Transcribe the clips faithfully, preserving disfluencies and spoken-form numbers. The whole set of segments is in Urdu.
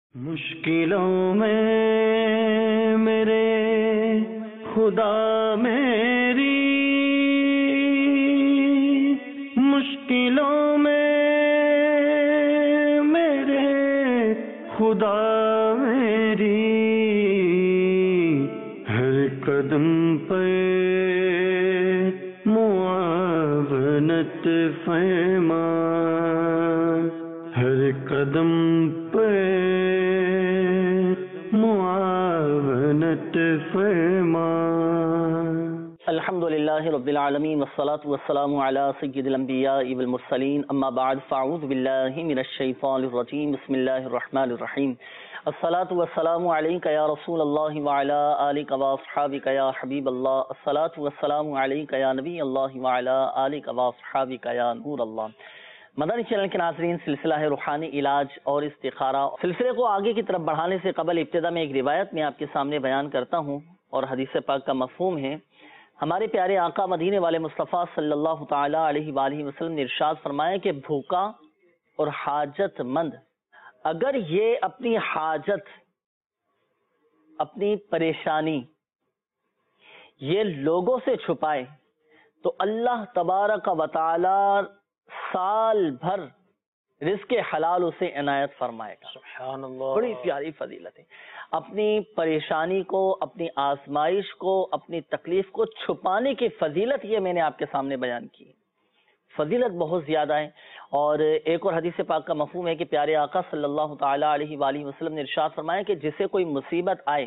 مشکلوں میں میرے خدا میری، مشکلوں میں میرے خدا میری، ہر قدم پہ معاونت فرما، ہر قدم پہ معاونت فرما۔ الحمدللہ رب العالمین والصلاة والسلام علی سید الانبیاء والمرسلین، اما بعد فاعوذ باللہ من الشیطان الرجیم، بسم اللہ الرحمن الرحیم۔ الصلاة والسلام علیک یا رسول اللہ وعلی آلک واصحابک یا حبیب اللہ، الصلاة والسلام علیک یا نبی اللہ وعلی آلک واصحابک یا نور اللہ۔ مدنی چینل کے ناظرین، سلسلہ ہے روحانی علاج اور استخارہ۔ سلسلے کو آگے کی طرف بڑھانے سے قبل ابتدا میں ایک روایت میں آپ کے سامنے بیان کرتا ہوں، اور حدیث پاک کا مفہوم ہے۔ ہمارے پیارے آقا مدینے والے مصطفیٰ صلی اللہ تعالی علیہ وآلہ وسلم نے ارشاد فرمایا کہ بھوکا اور حاجت مند اگر یہ اپنی حاجت، اپنی پریشانی یہ لوگوں سے چھپائے تو اللہ تبارک و تعالی سال بھر رزق حلال اسے عنایت فرمائے گا۔ سبحان اللہ، بڑی پیاری فضیلت ہے۔ اپنی پریشانی کو، اپنی آزمائش کو، اپنی تکلیف کو چھپانے کی فضیلت یہ میں نے آپ کے سامنے بیان کی، فضیلت بہت زیادہ ہے۔ اور ایک اور حدیث پاک کا مفہوم ہے کہ پیارے آقا صلی اللہ تعالی علیہ وآلہ وسلم نے ارشاد فرمایا کہ جسے کوئی مصیبت آئے،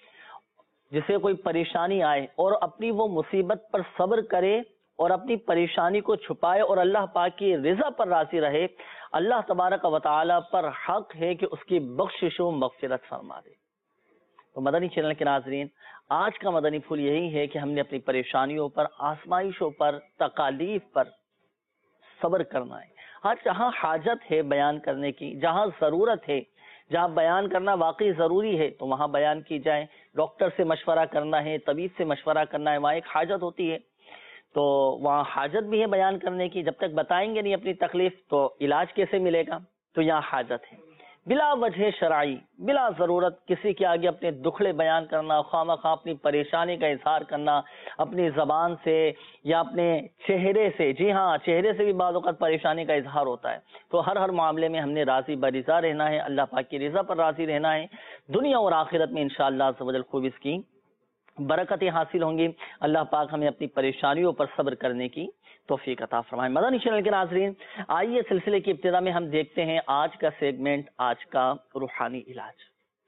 جسے کوئی پریشانی آئے اور اپنی وہ مصیبت پر صبر کرے اور اپنی پریشانی کو چھپائے اور اللہ پاک کی رضا پر راضی رہے، اللہ تبارک و تعالی پر حق ہے کہ اس کی بخشش و مغفرت فرما دے۔ تو مدنی چینل کے ناظرین، آج کا مدنی پھول یہی ہے کہ ہم نے اپنی پریشانیوں پر، آزمائشوں پر، تکالیف پر صبر کرنا ہے۔ آج جہاں حاجت ہے بیان کرنے کی، جہاں ضرورت ہے، جہاں بیان کرنا واقعی ضروری ہے تو وہاں بیان کی جائے۔ ڈاکٹر سے مشورہ کرنا ہے، طبیب سے مشورہ کرنا ہے، وہاں ایک حاجت ہوتی ہے تو وہاں حاجت بھی ہے بیان کرنے کی۔ جب تک بتائیں گے نہیں اپنی تکلیف تو علاج کیسے ملے گا؟ تو یہاں حاجت ہے۔ بلا وجہ شرعی، بلا ضرورت کسی کے آگے اپنے دکھڑے بیان کرنا، خواہ مخواہ اپنی پریشانی کا اظہار کرنا اپنی زبان سے یا اپنے چہرے سے، جی ہاں چہرے سے بھی بعض اوقات پریشانی کا اظہار ہوتا ہے۔ تو ہر ہر معاملے میں ہم نے راضی برضا رہنا ہے، اللہ پاک کی رضا پر راضی رہنا ہے۔ دنیا اور آخرت میں انشاءاللہ عز و جل خوب اس کی برکتیں حاصل ہوں گی۔ اللہ پاک ہمیں اپنی پریشانیوں پر صبر کرنے کی توفیق عطا فرمائے۔ مدنی چینل کے ناظرین، آئیے سلسلے کی ابتدا میں ہم دیکھتے ہیں آج کا سیگمنٹ، آج کا روحانی علاج۔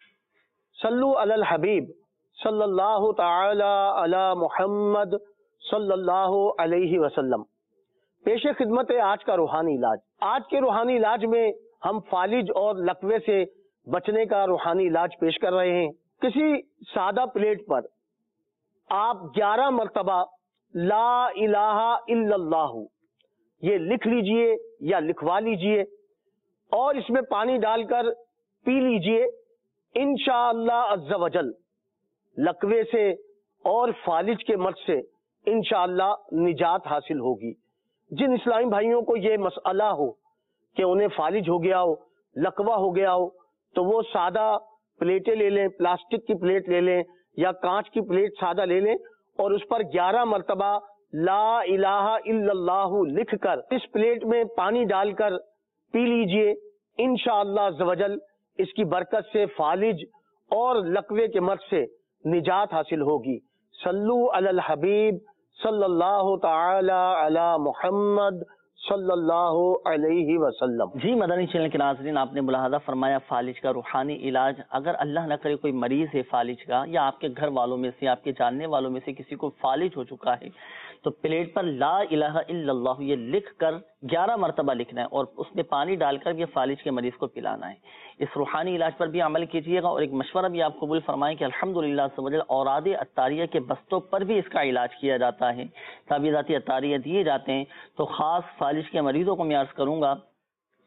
صلو علی الحبیب صلی اللہ تعالی علی محمد صلی اللہ علیہ وسلم۔ پیش خدمت ہے آج کا روحانی علاج۔ آج کے روحانی علاج میں ہم فالج اور لقوے سے بچنے کا روحانی علاج پیش کر رہے ہیں۔ کسی سادہ پلیٹ پر آپ گیارہ مرتبہ لا الہ الا اللہ یہ لکھ لیجئے یا لکھوا لیجئے اور اس میں پانی ڈال کر پی لیجئے۔ انشاءاللہ عز و جل لقوے سے اور فالج کے مرض سے انشاءاللہ نجات حاصل ہوگی۔ جن اسلامی بھائیوں کو یہ مسئلہ ہو کہ انہیں فالج ہو گیا ہو، لقوہ ہو گیا ہو، تو وہ سادہ پلیٹیں لے لیں، پلاسٹک کی پلیٹ لے لیں یا کانچ کی پلیٹ سادہ لے لیں اور اس پر گیارہ مرتبہ لا الہ الا اللہ لکھ کر اس پلیٹ میں پانی ڈال کر پی لیجئے۔ انشاءاللہ عز و جل اس کی برکت سے فالج اور لقوے کے مرض سے نجات حاصل ہوگی۔ صلو علی الحبیب صلی اللہ تعالی علی محمد صلی اللہ علیہ وسلم۔ جی مدنی چینل کے ناظرین، آپ نے ملاحظہ فرمایا فالج کا روحانی علاج۔ اگر اللہ نہ کرے کوئی مریض ہے فالج کا، یا آپ کے گھر والوں میں سے، آپ کے جاننے والوں میں سے کسی کو فالج ہو چکا ہے، تو پلیٹ پر لا الہ الا اللہ یہ لکھ کر گیارہ مرتبہ لکھنا ہے اور اس میں پانی ڈال کر یہ فالج کے مریض کو پلانا ہے۔ اس روحانی علاج پر بھی عمل کیجیے گا، اور ایک مشورہ بھی آپ قبول فرمائیں کہ الحمدللہ سمجھ اوراد عطاریہ کے بستوں پر بھی اس کا علاج کیا جاتا ہے، تعویذاتی عطاریہ دیے جاتے ہیں۔ تو خاص فالج کے مریضوں کو میں عرض کروں گا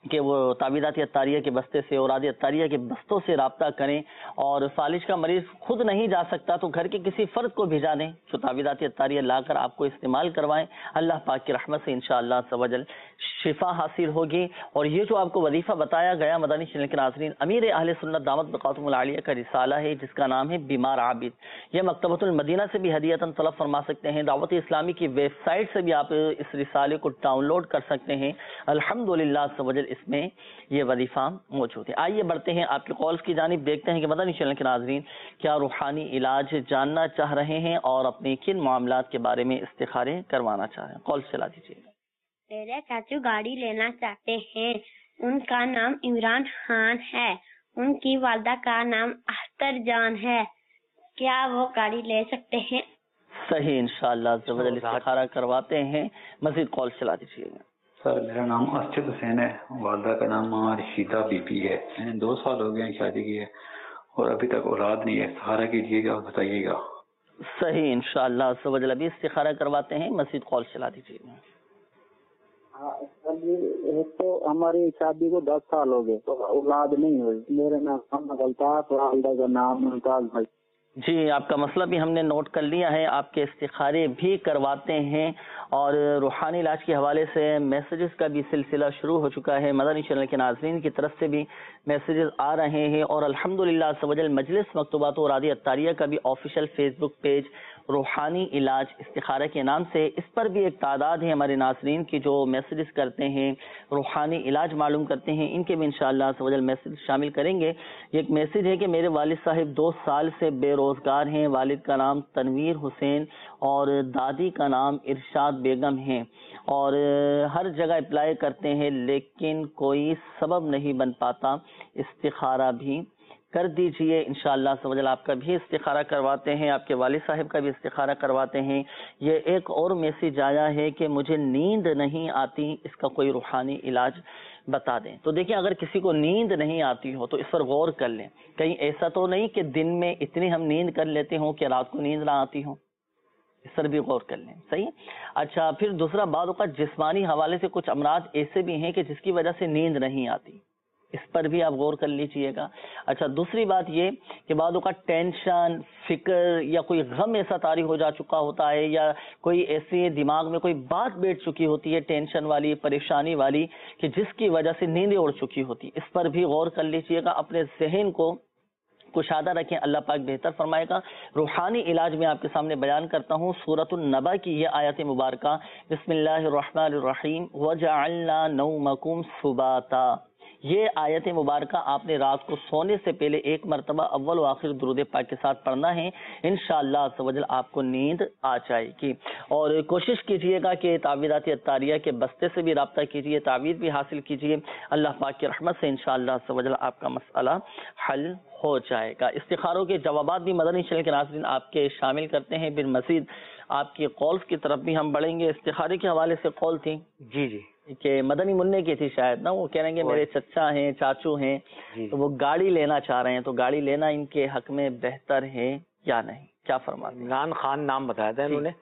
کہ وہ تعویذات اتاریہ کے بستے سے اور اوراد اتاریہ کے بستوں سے رابطہ کریں، اور فالج کا مریض خود نہیں جا سکتا تو گھر کے کسی فرد کو بھیجا دیں جو تعویذات اتاریہ لا کر آپ کو استعمال کروائیں. اللہ پاک کی رحمت سے انشاءاللہ عز و جل شفا حاصل ہوگی. اور یہ جو آپ کو وظیفہ بتایا گیا مدنی چینل کے ناظرین، امیر اہل سنت دامت بقاتہم العالیہ کا رسالہ ہے جس کا نام ہے بیمار عابد. یہ مکتبۃ المدینہ سے بھی ہدیۃً طلب فرما سکتے ہیں، دعوت اسلامی کی ویب سائٹ سے بھی آپ اس رسالے کو ڈاؤن لوڈ کر سکتے ہیں. الحمدللہ عز و جل اس میں یہ وظیفہ موجود ہے. آئیے بڑھتے ہیں آپ کے کالز کی جانب، دیکھتے ہیں کہ مدنی چینل کے ناظرین کیا روحانی علاج جاننا چاہ رہے ہیں اور اپنے کن معاملات کے بارے میں استخارے کروانا چاہ رہے ہیں. کال چلا دیجیے. میرے چاچو گاڑی لینا چاہتے ہیں، ان کا نام عمران خان ہے، ان کی والدہ کا نام اختر جان ہے، کیا وہ گاڑی لے سکتے ہیں؟ صحیح، انشاءاللہ عز و جل استخارہ کرواتے ہیں. مزید کال چلا دیجیے گا. سر میرا نام اسجد حسین ہے، والدہ کا نام رشیدہ بی پی ہے. میں نے دو سال ہو گئے ہیں شادی کی ہے اور ابھی تک اولاد نہیں ہے. سہارا کیجیے گا، بتائیے گا. صحیح، انشاءاللہ عز و جل ابھی استخارہ کرواتے ہیں. مزید کال چلا دیجیے گا. ایک تو ہماری شادی کو دس سال ہو گئے تو اولاد نہیں ہوئی. میرے نام الطاف، والدہ کا نام ممتاز بھائی. جی، آپ کا مسئلہ بھی ہم نے نوٹ کر لیا ہے. آپ کے استخارے بھی کرواتے ہیں اور روحانی علاج کے حوالے سے میسیجز کا بھی سلسلہ شروع ہو چکا ہے. مدنی چینل کے ناظرین کی طرف سے بھی میسیجز آ رہے ہیں اور الحمدللہ عز و جل مجلس مکتوبات و اوراد اتاریہ کا بھی آفیشیل فیس بک پیج روحانی علاج استخارہ کے نام سے، اس پر بھی ایک تعداد ہے ہمارے ناظرین کی جو میسیجز کرتے ہیں، روحانی علاج معلوم کرتے ہیں. ان کے بھی انشاءاللہ عز و جل میسیج شامل کریں گے. ایک میسیج ہے کہ میرے والد صاحب دو سال سے بے روزگار ہیں. والد کا نام تنویر حسین اور دادی کا نام ارشاد بیگم ہے اور ہر جگہ اپلائی کرتے ہیں لیکن کوئی سبب نہیں بن پاتا. استخارہ بھی کر دیجئے. انشاءاللہ عز و جل آپ کا بھی استخارہ کرواتے ہیں، آپ کے والد صاحب کا بھی استخارہ کرواتے ہیں. یہ ایک اور میسیج آیا ہے کہ مجھے نیند نہیں آتی، اس کا کوئی روحانی علاج بتا دیں. تو دیکھیں، اگر کسی کو نیند نہیں آتی ہو تو اس پر غور کر لیں. کہیں ایسا تو نہیں کہ دن میں اتنی ہم نیند کر لیتے ہوں کہ رات کو نیند نہ آتی ہو، اس پر بھی غور کر لیں. صحیح. اچھا، پھر دوسرا بعض اوقات جسمانی حوالے سے کچھ امراض ایسے بھی ہیں کہ جس کی وجہ سے نیند نہیں آتی، اس پر بھی آپ غور کر لیجئے گا. اچھا، دوسری بات یہ کہ بعض اوقات ٹینشن، فکر یا کوئی غم ایسا طاری ہو جا چکا ہوتا ہے یا کوئی ایسی دماغ میں کوئی بات بیٹھ چکی ہوتی ہے ٹینشن والی، پریشانی والی، کہ جس کی وجہ سے نیندیں اڑ چکی ہوتی، اس پر بھی غور کر لیجئے گا. اپنے ذہن کو کشادہ رکھیں، اللہ پاک بہتر فرمائے گا. روحانی علاج میں آپ کے سامنے بیان کرتا ہوں سورۃ النبا کی یہ آیت مبارکہ. بسم اللہ الرحمن الرحیم وجعلنا نومکم سباتا. یہ آیت مبارکہ آپ نے رات کو سونے سے پہلے ایک مرتبہ اول و آخر درود پاک کے ساتھ پڑھنا ہے. انشاءاللہ عز و جل آپ کو نیند آ جائے گی. اور کوشش کیجئے گا کہ تعویذات اتاریہ کے بستے سے بھی رابطہ کیجئے، تعویذ بھی حاصل کیجئے. اللہ پاک کی رحمت سے انشاءاللہ عز و جل آپ کا مسئلہ حل ہو جائے گا. استخاروں کے جوابات بھی مدنی چینل کے ناظرین آپ کے شامل کرتے ہیں. پھر مزید آپ کی کالز کی طرف بھی ہم بڑھیں گے. استخارے کے حوالے سے کال تھی جی جی کہ مدنی منع کی تھی شاید نا، وہ کہہ رہے ہیں کہ میرے چچا ہیں، چاچو ہیں، تو وہ گاڑی لینا چاہ رہے ہیں، تو گاڑی لینا ان کے حق میں بہتر ہے یا نہیں، کیا فرماتے ہیں؟ عمران خان نام بتایا تھا انہوں نے.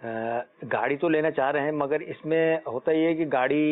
گاڑی تو لینا چاہ رہے ہیں مگر اس میں ہوتا یہ ہے کہ گاڑی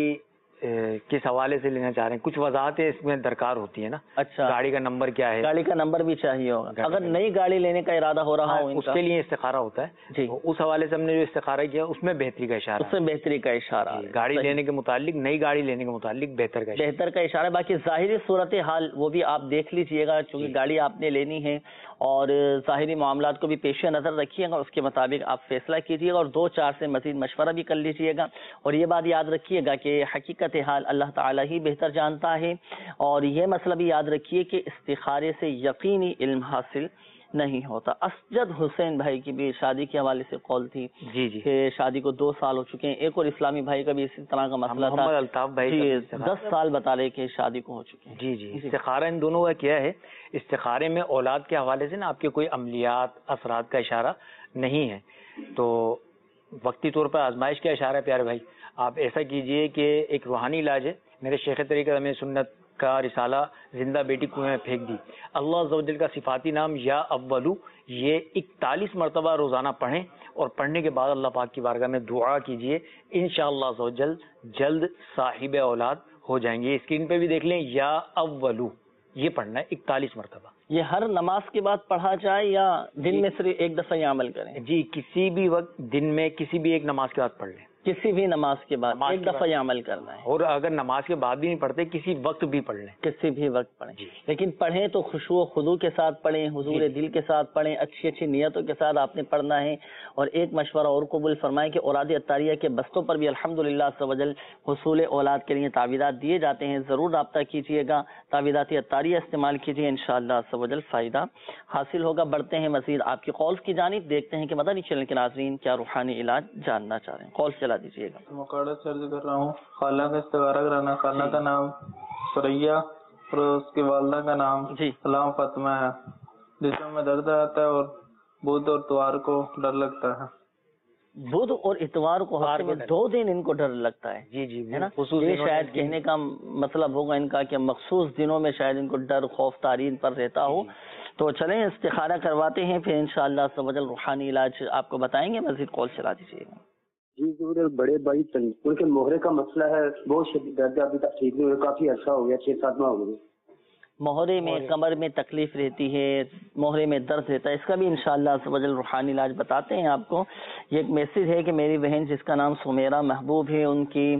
کس حوالے سے لینا چاہ رہے ہیں، کچھ وضاحتیں اس میں درکار ہوتی ہیں نا. اچھا، گاڑی کا نمبر کیا ہے، گاڑی کا نمبر بھی چاہیے ہوگا. اگر نئی گاڑی لینے کا ارادہ ہو رہا ہو اس کے لیے استخارہ ہوتا ہے جی، اس حوالے سے ہم نے جو استخارہ کیا اس میں بہتری کا اشارہ، اس میں بہتری کا اشارہ، گاڑی لینے کے متعلق، نئی گاڑی لینے کے متعلق بہتر کا بہتر کا اشارہ. باقی ظاہری صورتحال وہ بھی آپ دیکھ لیجئے گا، چونکہ گاڑی آپ نے لینی ہے اور ظاہری معاملات کو بھی پیش نظر رکھیے گا، اس کے مطابق آپ فیصلہ کیجیے گا اور دو چار سے مزید مشورہ بھی کر لیجیے گا. اور یہ بات یاد رکھیے گا کہ حقیقت حال اللہ تعالیٰ ہی بہتر جانتا ہے. اور یہ مسئلہ بھی یاد رکھیے کہ استخارے سے یقینی علم حاصل نہیں ہوتا. اسجد حسین بھائی کی بھی شادی کے حوالے سے قول تھی جی جی کہ شادی کو دو سال ہو چکے ہیں. ایک اور اسلامی بھائی کا بھی اسی طرح کا مسئلہ تھا، محمد الطاف بھائی جی دس سال بتا رہے کہ شادی کو ہو چکے ہیں. جی جی استخارہ ان دونوں کا کیا ہے، استخارے میں اولاد کے حوالے سے نا آپ کے کوئی عملیات اثرات کا اشارہ نہیں ہے، تو وقتی طور پر آزمائش کا اشارہ ہے. پیارے بھائی آپ ایسا کیجئے کہ ایک روحانی علاج ہے، میرے شیخ طریقہ میں سنت کا رسالہ زندہ بیٹی کنویں میں پھینک دی، اللہ عز و جل کا صفاتی نام یا اولو، یہ اکتالیس مرتبہ روزانہ پڑھیں اور پڑھنے کے بعد اللہ پاک کی بارگاہ میں دعا کیجئے. انشاءاللہ عز و جل جلد صاحب اولاد ہو جائیں گے. اسکرین پہ بھی دیکھ لیں, یا اولو یہ پڑھنا ہے اکتالیس مرتبہ. یہ ہر نماز کے بعد پڑھا جائے یا دن میں صرف ایک دفعہ یہ عمل کریں؟ جی کسی بھی وقت دن میں کسی بھی ایک نماز کے بعد پڑھ لیں. کسی بھی نماز کے بعد ایک دفعہ یہ عمل کرنا ہے. اور اگر نماز کے بعد بھی نہیں پڑھتے کسی وقت بھی پڑھ لیں. کسی بھی وقت پڑھیں, لیکن پڑھیں تو خشوع و خضوع کے ساتھ پڑھیں, حضور دل کے ساتھ پڑھیں, اچھی اچھی نیتوں کے ساتھ آپ نے پڑھنا ہے. اور ایک مشورہ اور قبول فرمائیں کہ اوراد عطاریہ کے بستوں پر بھی الحمدللہ عز و جل حصول اولاد کے لیے تعویذات دیے جاتے ہیں. ضرور رابطہ کیجیے گا, تعویذات عطاریہ استعمال کیجیے, انشاءاللہ عز و جل فائدہ حاصل ہوگا. بڑھتے ہیں مزید آپ کی کالز کی جانب, دیکھتے ہیں کہ مدنی چینل کے ناظرین کیا روحانی علاج جاننا چاہ رہے ہیں. کال چلا دیجیے گا. مقاڑا چرچ کر رہا ہوں. خالہ کا استخارہ کرانا. خالہ کا نام سریا اور اس کی والدہ کا نام جی سلام فاطمہ ہے. جسم میں درد آتا ہے اور بدھ اور اتوار کو ڈر لگتا ہے. بدھ اور اتوار کو ہفتے میں دو دن ان کو ڈر لگتا ہے. جی جی ہے نا, یہ شاید کہنے کا مطلب ہوگا ان کا کہ مخصوص دنوں میں شاید ان کو ڈر خوف تارین پر رہتا ہو. تو چلیں استخارہ کرواتے ہیں, پھر انشاءاللہ عز و جل روحانی علاج آپ کو بتائیں گے. مزید کال چلا دیجیے گا. جی ضرور. بڑے بھائی ان کے موہرے کا مسئلہ ہے, بہت شدید درد ابھی تک ٹھیک نہیں ہوئے, کافی عرصہ ہو گیا, چھ سات ماہ ہو گئے. موہرے میں کمر میں تکلیف رہتی ہے, موہرے میں درد رہتا ہے, اس کا بھی انشاءاللہ عز و جل روحانی علاج بتاتے ہیں آپ کو. یہ ایک میسج ہے کہ میری بہن جس کا نام سمیرہ محبوب ہے, ان کی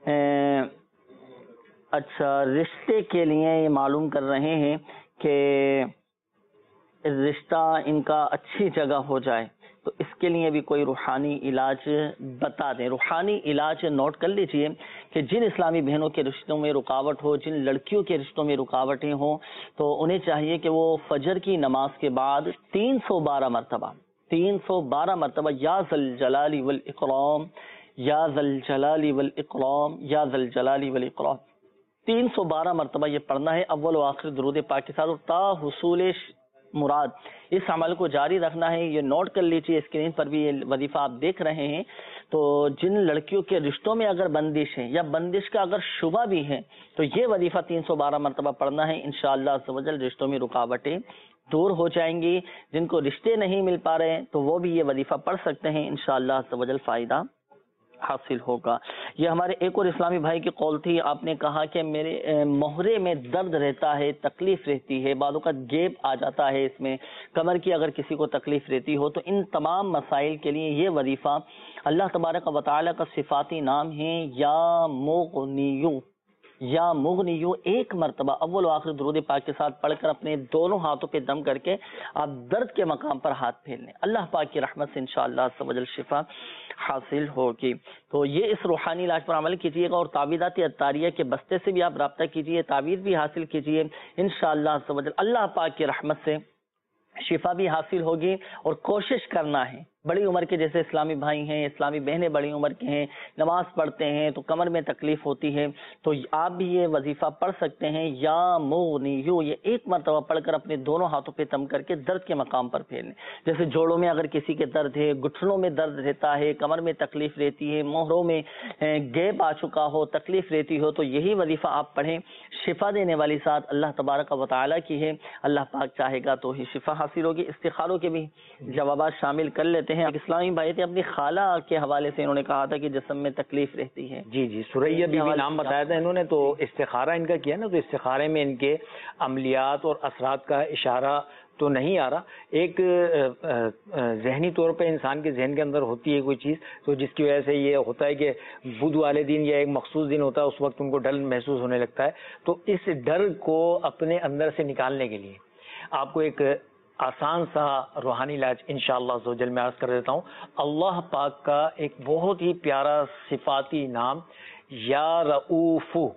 اچھا رشتے کے لیے یہ معلوم کر رہے ہیں کہ رشتہ ان کا اچھی جگہ ہو جائے, تو اس کے لیے بھی کوئی روحانی علاج بتا دیں. روحانی علاج نوٹ کر لیجئے کہ جن اسلامی بہنوں کے رشتوں میں رکاوٹ ہو, جن لڑکیوں کے رشتوں میں رکاوٹیں ہوں, تو انہیں چاہیے کہ وہ فجر کی نماز کے بعد تین سو بارہ مرتبہ تین سو بارہ مرتبہ یا ذل جلال والاکرام یا ذل جلال والاکرام یا ذل جلال والاکرام تین سو بارہ مرتبہ یہ پڑھنا ہے اول و آخر درود پاک کے ساتھ, اور تا حصول مراد اس عمل کو جاری رکھنا ہے. یہ نوٹ کر لیجیے, اسکرین پر بھی یہ وظیفہ آپ دیکھ رہے ہیں. تو جن لڑکیوں کے رشتوں میں اگر بندش ہے یا بندش کا اگر شبہ بھی ہے, تو یہ وظیفہ تین سو بارہ مرتبہ پڑھنا ہے. انشاءاللہ عز و جل رشتوں میں رکاوٹیں دور ہو جائیں گی. جن کو رشتے نہیں مل پا رہے ہیں تو وہ بھی یہ وظیفہ پڑھ سکتے ہیں, انشاءاللہ عز و جل فائدہ حاصل ہوگا. یہ ہمارے ایک اور اسلامی بھائی کی قول تھی, آپ نے کہا کہ میرے موہرے میں درد رہتا ہے, تکلیف رہتی ہے, بعض اوقات گیپ آ جاتا ہے اس میں, کمر کی اگر کسی کو تکلیف رہتی ہو, تو ان تمام مسائل کے لیے یہ وظیفہ اللہ تبارک و تعالی کا صفاتی نام ہے یا مغنیو یا مغنیو, ایک مرتبہ اول و آخر درود پاک کے ساتھ پڑھ کر اپنے دونوں ہاتھوں پہ دم کر کے آپ درد کے مقام پر ہاتھ پھیر لیں. اللہ پاک کی رحمت سے انشاءاللہ عز و جل شفا حاصل ہوگی. تو یہ اس روحانی علاج پر عمل کیجیے گا, اور تعویذات عطاریہ کے بستے سے بھی آپ رابطہ کیجیے, تعویذ بھی حاصل کیجیے, انشاءاللہ عز و جل اللہ پاک کی رحمت سے شفا بھی حاصل ہوگی. اور کوشش کرنا ہے, بڑی عمر کے جیسے اسلامی بھائی ہیں, اسلامی بہنیں بڑی عمر کے ہیں, نماز پڑھتے ہیں تو کمر میں تکلیف ہوتی ہے, تو آپ بھی یہ وظیفہ پڑھ سکتے ہیں یا مغنیو, یہ ایک مرتبہ پڑھ کر اپنے دونوں ہاتھوں پہ دم کر کے درد کے مقام پر پھیرنے. جیسے جوڑوں میں اگر کسی کے درد ہے, گھٹنوں میں درد رہتا ہے, کمر میں تکلیف رہتی ہے, موہروں میں گیپ آ چکا ہو, تکلیف رہتی ہو, تو یہی وظیفہ آپ پڑھیں. شفا دینے والی ذات اللہ تبارک و تعالی کی ہے, اللہ پاک چاہے گا تو ہی شفا حاصل ہوگی. استخاروں کے بھی جوابات شامل کر لیتے ہیں. ایک اسلامی بھائی تھے, اپنی خالہ کے حوالے سے انہوں نے کہا تھا کہ جسم میں تکلیف رہتی ہے. جی جی سریا بی بی نام بتایا تھا انہوں نے, تو استخارہ ان کا کیا نا, تو استخارے میں ان کے عملیات اور اثرات کا اشارہ تو نہیں آ رہا. ایک ذہنی طور پہ انسان کے ذہن کے اندر ہوتی ہے کوئی چیز, تو جس کی وجہ سے یہ ہوتا ہے کہ بدھ والے دن یا ایک مخصوص دن ہوتا ہے, اس وقت ان کو ڈر محسوس ہونے لگتا ہے. تو اس ڈر کو اپنے اندر سے نکالنے کے لیے آپ کو ایک آسان سا روحانی علاج انشاءاللہ عز و جل میں عرض کر دیتا ہوں. اللہ پاک کا ایک بہت ہی پیارا صفاتی نام یا رؤوف,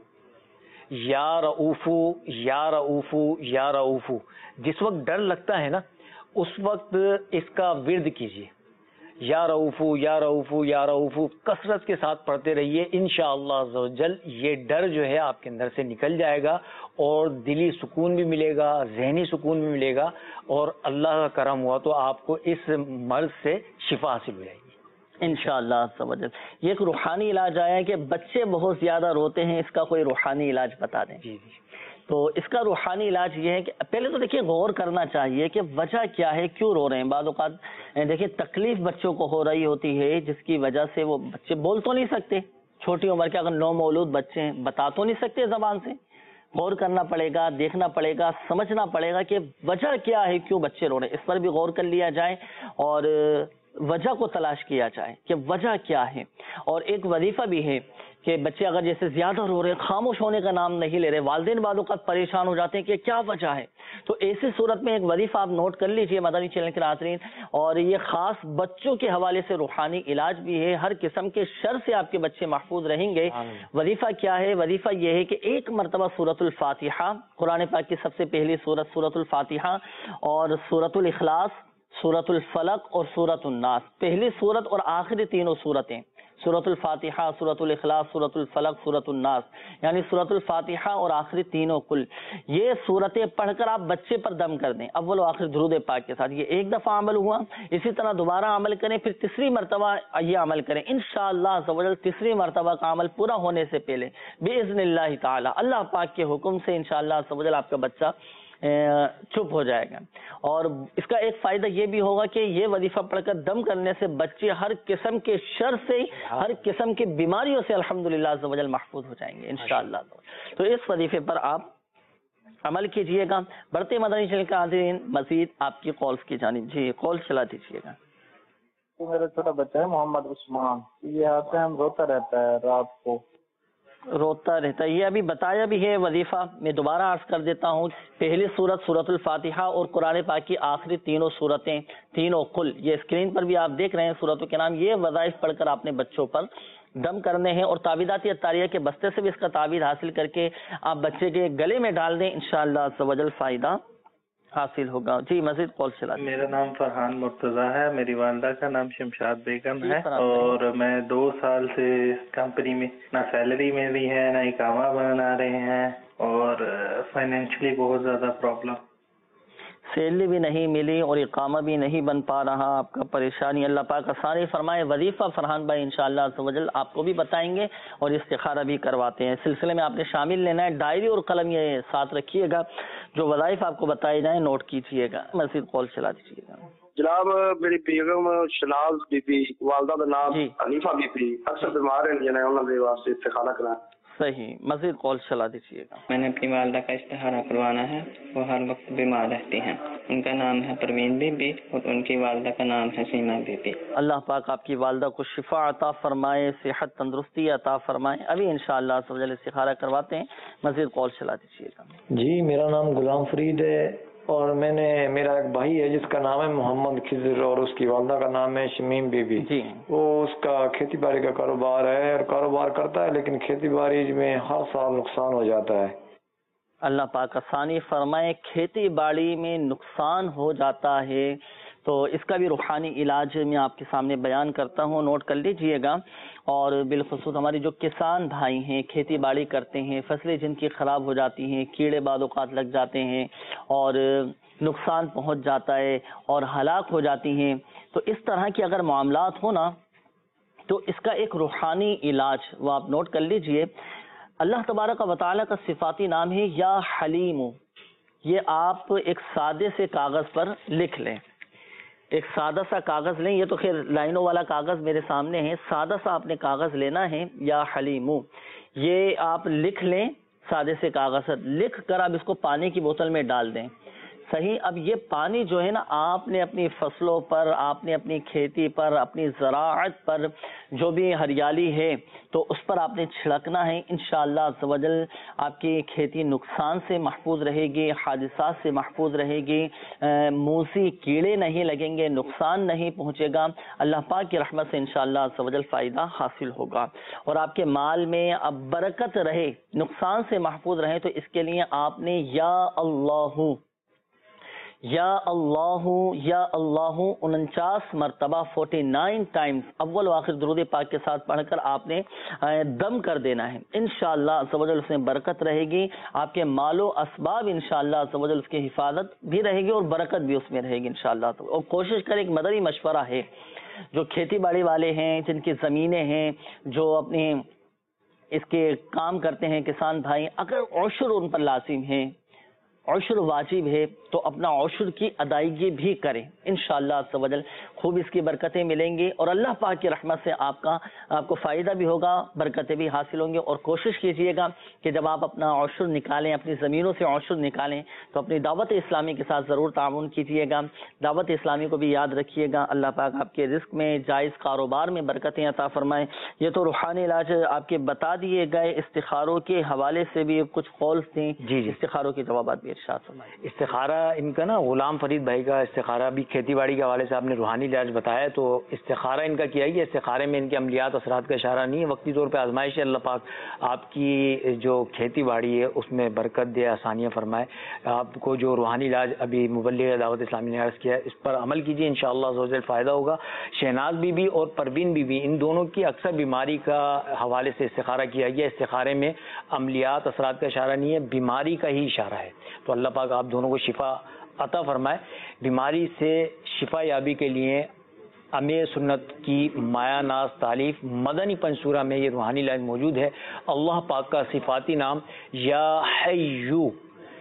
یا رؤوف یا رؤوف یا رؤوف. جس وقت ڈر لگتا ہے نا, اس وقت اس کا ورد کیجیے, یا رؤوف یا رؤوف یا رؤوف, کثرت کے ساتھ پڑھتے رہیے. انشاءاللہ عز و جل یہ ڈر جو ہے آپ کے اندر سے نکل جائے گا, اور دلی سکون بھی ملے گا, ذہنی سکون بھی ملے گا, اور اللہ کا کرم ہوا تو آپ کو اس مرض سے شفا حاصل ہو جائے گی انشاءاللہ عز و جل. یہ ایک روحانی علاج آیا ہے کہ بچے بہت زیادہ روتے ہیں, اس کا کوئی روحانی علاج بتا دیں. جی جی تو اس کا روحانی علاج یہ ہے کہ پہلے تو دیکھیں غور کرنا چاہیے کہ وجہ کیا ہے, کیوں رو رہے ہیں. بعض اوقات دیکھیں تکلیف بچوں کو ہو رہی ہوتی ہے جس کی وجہ سے وہ بچے بول تو نہیں سکتے, چھوٹی عمر کے اگر نو مولود بچے ہیں بتا تو نہیں سکتے زبان سے، غور کرنا پڑے گا، دیکھنا پڑے گا، سمجھنا پڑے گا کہ وجہ کیا ہے، کیوں بچے رو رہے ہیں، اس پر بھی غور کر لیا جائے اور وجہ کو تلاش کیا جائے کہ وجہ کیا ہے۔ اور ایک وظیفہ بھی ہے کہ بچے اگر جیسے زیادہ رو رہے، خاموش ہونے کا نام نہیں لے رہے، والدین بعض اوقات پریشان ہو جاتے ہیں کہ کیا وجہ ہے، تو ایسی صورت میں ایک وظیفہ آپ نوٹ کر لیجئے مدنی چینل کے ناظرین، اور یہ خاص بچوں کے حوالے سے روحانی علاج بھی ہے، ہر قسم کے شر سے آپ کے بچے محفوظ رہیں گے۔ وظیفہ کیا ہے؟ وظیفہ یہ ہے کہ ایک مرتبہ سورۃ الفاتحہ، قرآن پاک کی سب سے پہلی سورت سورۃ الفاتحہ، اور سورۃ الاخلاص، سورۃ الفلق اور سورۃ الناس، پہلی سورت اور آخری تینوں سورتیں، سورۃ الفاتحہ، سورۃ الاخلاص، سورۃ الفلق، سورۃ الناس، یعنی سورۃ الفاتحہ اور آخری تینوں کل، یہ سورتیں پڑھ کر آپ بچے پر دم کر دیں اول و آخر درود پاک کے ساتھ۔ یہ ایک دفعہ عمل ہوا، اسی طرح دوبارہ عمل کریں، پھر تیسری مرتبہ یہ عمل کریں، انشاءاللہ عز و جل تیسری مرتبہ کا عمل پورا ہونے سے پہلے باذن اللہ تعالی اللہ پاک کے حکم سے انشاءاللہ عز و جل آپ کا بچہ چپ ہو جائے گا۔ اور اس کا ایک فائدہ یہ بھی ہوگا کہ یہ وظیفہ پڑھ کر دم کرنے سے بچے ہر قسم کے شر سے، ہر قسم کی بیماریوں سے الحمدللہ عز و جل محفوظ ہو جائیں گے انشاءاللہ۔ تو اس وظیفے پر آپ عمل کیجئے گا۔ بڑھتے مدنی چینل کے حاضرین، مزید آپ کی کالز کی جانب، جی کال چلا دیجئے گا۔ میرا چھوٹا بچہ ہے محمد عثمان، یہ آتے ہیں روتا رہتا ہے رات کو، روتا رہتا ہے، یہ ابھی بتایا بھی ہے وظیفہ، میں دوبارہ عرض کر دیتا ہوں، پہلی سورت سورۃ الفاتحہ اور قرآن پاک کی آخری تینوں سورتیں، تینوں کل، یہ اسکرین پر بھی آپ دیکھ رہے ہیں سورتوں کے نام، یہ وظائف پڑھ کر آپ نے بچوں پر دم کرنے ہیں، اور تعویذات اطاریہ کے بستے سے بھی اس کا تعویذ حاصل کر کے آپ بچے کے گلے میں ڈال دیں، انشاءاللہ عز و جل فائدہ حاصل ہوگا۔ جی مزید کال چلا دیں۔ میرا نام فرحان مرتضی ہے، میری والدہ کا نام شمشاد بیگم ہے، اور میں دو سال سے کمپنی میں نہ سیلری ملی ہے نہ اقامہ بنا رہے ہیں، اور فائنینشلی بہت زیادہ پرابلم، سیلری بھی نہیں ملی اور اقامہ بھی نہیں بن پا رہا، آپ کا پریشانی اللہ پاک آسانی فرمائے۔ وظیفہ فرحان بھائی انشاءاللہ عز و جل آپ کو بھی بتائیں گے اور استخارہ بھی کرواتے ہیں، سلسلے میں آپ نے شامل لینا ہے، ڈائری اور قلم یہ ساتھ رکھیے گا، جو وظائف آپ کو بتائے جائیں نوٹ کیجیے گا۔ مزید کال چلا دیجیے گا۔ جناب میری بیگم شناز بی بی، والدہ کا نام جی حنیفہ بی بی، اکثر بیمار ہیں جنہیں انہوں نے واسطے استخارہ کرا۔ صحیح، مزید کال چلا دیجیے گا۔ میں نے اپنی والدہ کا استخارہ کروانا ہے، وہ ہر وقت بیمار رہتی ہیں، ان کا نام ہے پروین بی بی اور ان کی والدہ کا نام ہے سیما بی بی۔ اللہ پاک آپ کی والدہ کو شفا عطا فرمائے، صحت تندرستی عطا فرمائے۔ ابھی انشاءاللہ عز و جل استخارہ کرواتے ہیں، مزید کال چلا دیجیے گا۔ جی میرا نام غلام فرید ہے، اور میں نے میرا ایک بھائی ہے جس کا نام ہے محمد خضر، اور اس کی والدہ کا نام ہے شمیم بی بی۔ جی وہ اس کا کھیتی باڑی کا کاروبار ہے، اور کاروبار کرتا ہے لیکن کھیتی باڑی میں ہر سال نقصان ہو جاتا ہے۔ اللہ پاک آسانی فرمائے، کھیتی باڑی میں نقصان ہو جاتا ہے تو اس کا بھی روحانی علاج میں آپ کے سامنے بیان کرتا ہوں، نوٹ کر لیجئے گا۔ اور بالخصوص ہماری جو کسان بھائی ہیں، کھیتی باڑی کرتے ہیں، فصلیں جن کی خراب ہو جاتی ہیں، کیڑے بعض اوقات لگ جاتے ہیں اور نقصان پہنچ جاتا ہے اور ہلاک ہو جاتی ہیں، تو اس طرح کے اگر معاملات ہو نا تو اس کا ایک روحانی علاج وہ آپ نوٹ کر لیجئے۔ اللہ تبارک و تعالیٰ کا صفاتی نام ہے یا حلیم، یہ آپ ایک سادے سے کاغذ پر لکھ لیں، ایک سادہ سا کاغذ لیں، یہ تو خیر لائنوں والا کاغذ میرے سامنے ہے، سادہ سا آپ نے کاغذ لینا ہے، یا حلیم، یہ آپ لکھ لیں سادے سے کاغذ پر، لکھ کر آپ اس کو پانی کی بوتل میں ڈال دیں۔ صحیح، اب یہ پانی جو ہے نا آپ نے اپنی فصلوں پر، آپ نے اپنی کھیتی پر، اپنی زراعت پر جو بھی ہریالی ہے تو اس پر آپ نے چھڑکنا ہے، انشاءاللہ عز و جل آپ کی کھیتی نقصان سے محفوظ رہے گی، حادثات سے محفوظ رہے گی، موسی کیڑے نہیں لگیں گے، نقصان نہیں پہنچے گا، اللہ پاک کی رحمت سے انشاءاللہ عز و جل فائدہ حاصل ہوگا، اور آپ کے مال میں اب برکت رہے، نقصان سے محفوظ رہے، تو اس کے لیے آپ نے یا اللہ یا اللہ یا اللہ انچاس مرتبہ فورٹی نائن ٹائمز اول و آخر درود پاک کے ساتھ پڑھ کر آپ نے دم کر دینا ہے، انشاءاللہ عز و جل اس میں برکت رہے گی، آپ کے مال و اسباب انشاءاللہ عز و جل اس کی حفاظت بھی رہے گی اور برکت بھی اس میں رہے گی انشاءاللہ۔ اور کوشش کریں، ایک مدری مشورہ ہے، جو کھیتی باڑی والے ہیں، جن کی زمینیں ہیں، جو اپنے اس کے کام کرتے ہیں کسان بھائی، اگر عشر ان پر لازم ہیں، عشر واجب ہے تو اپنا عشر کی ادائیگی بھی کریں، انشاءاللہ عز و جل خوب اس کی برکتیں ملیں گی اور اللہ پاک کی رحمت سے آپ کا آپ کو فائدہ بھی ہوگا، برکتیں بھی حاصل ہوں گی. اور کوشش کیجئے گا کہ جب آپ اپنا عشر نکالیں، اپنی زمینوں سے عشر نکالیں تو اپنی دعوت اسلامی کے ساتھ ضرور تعاون کیجئے گا. دعوت اسلامی کو بھی یاد رکھیے گا. اللہ پاک آپ کے رزق میں، جائز کاروبار میں برکتیں عطا فرمائیں. یہ تو روحانی علاج آپ کے بتا دیے گئے، استخاروں کے حوالے سے بھی کچھ قولز تھیں. جی جی استخاروں کے جوابات بھی ارشاد فرمائیں. استخارہ ان کا نا غلام فرید بھائی کا استخارہ بھی کھیتی باڑی کے حوالے سے آپ نے روحانی علاج بتایا، تو استخارہ ان کا کیا ہے. استخارے میں ان کے عملیات اثرات کا اشارہ نہیں ہے، وقتی طور پہ آزمائش ہے. اللہ پاک آپ کی جو کھیتی باڑی ہے اس میں برکت دے، آسانیاں فرمائے. آپ کو جو روحانی علاج ابھی مبلغ دعوت اسلامی نے عرض کیا ہے اس پر عمل کیجیے، انشاءاللہ عز و جل فائدہ ہوگا. شہناز بی بی اور پروین بی بی ان دونوں کی اکثر بیماری کا حوالے سے استخارہ کیا گیا. استخارے میں عملیات اثرات کا اشارہ نہیں ہے، بیماری کا ہی اشارہ ہے. تو اللہ پاک آپ دونوں کو شفا عطا فرمائے. بیماری سے شفا یابی کے لیے امیر سنت کی مایا ناز تالیف مدنی پنسورہ میں یہ روحانی علاج موجود ہے. اللہ پاک کا صفاتی نام یا حیو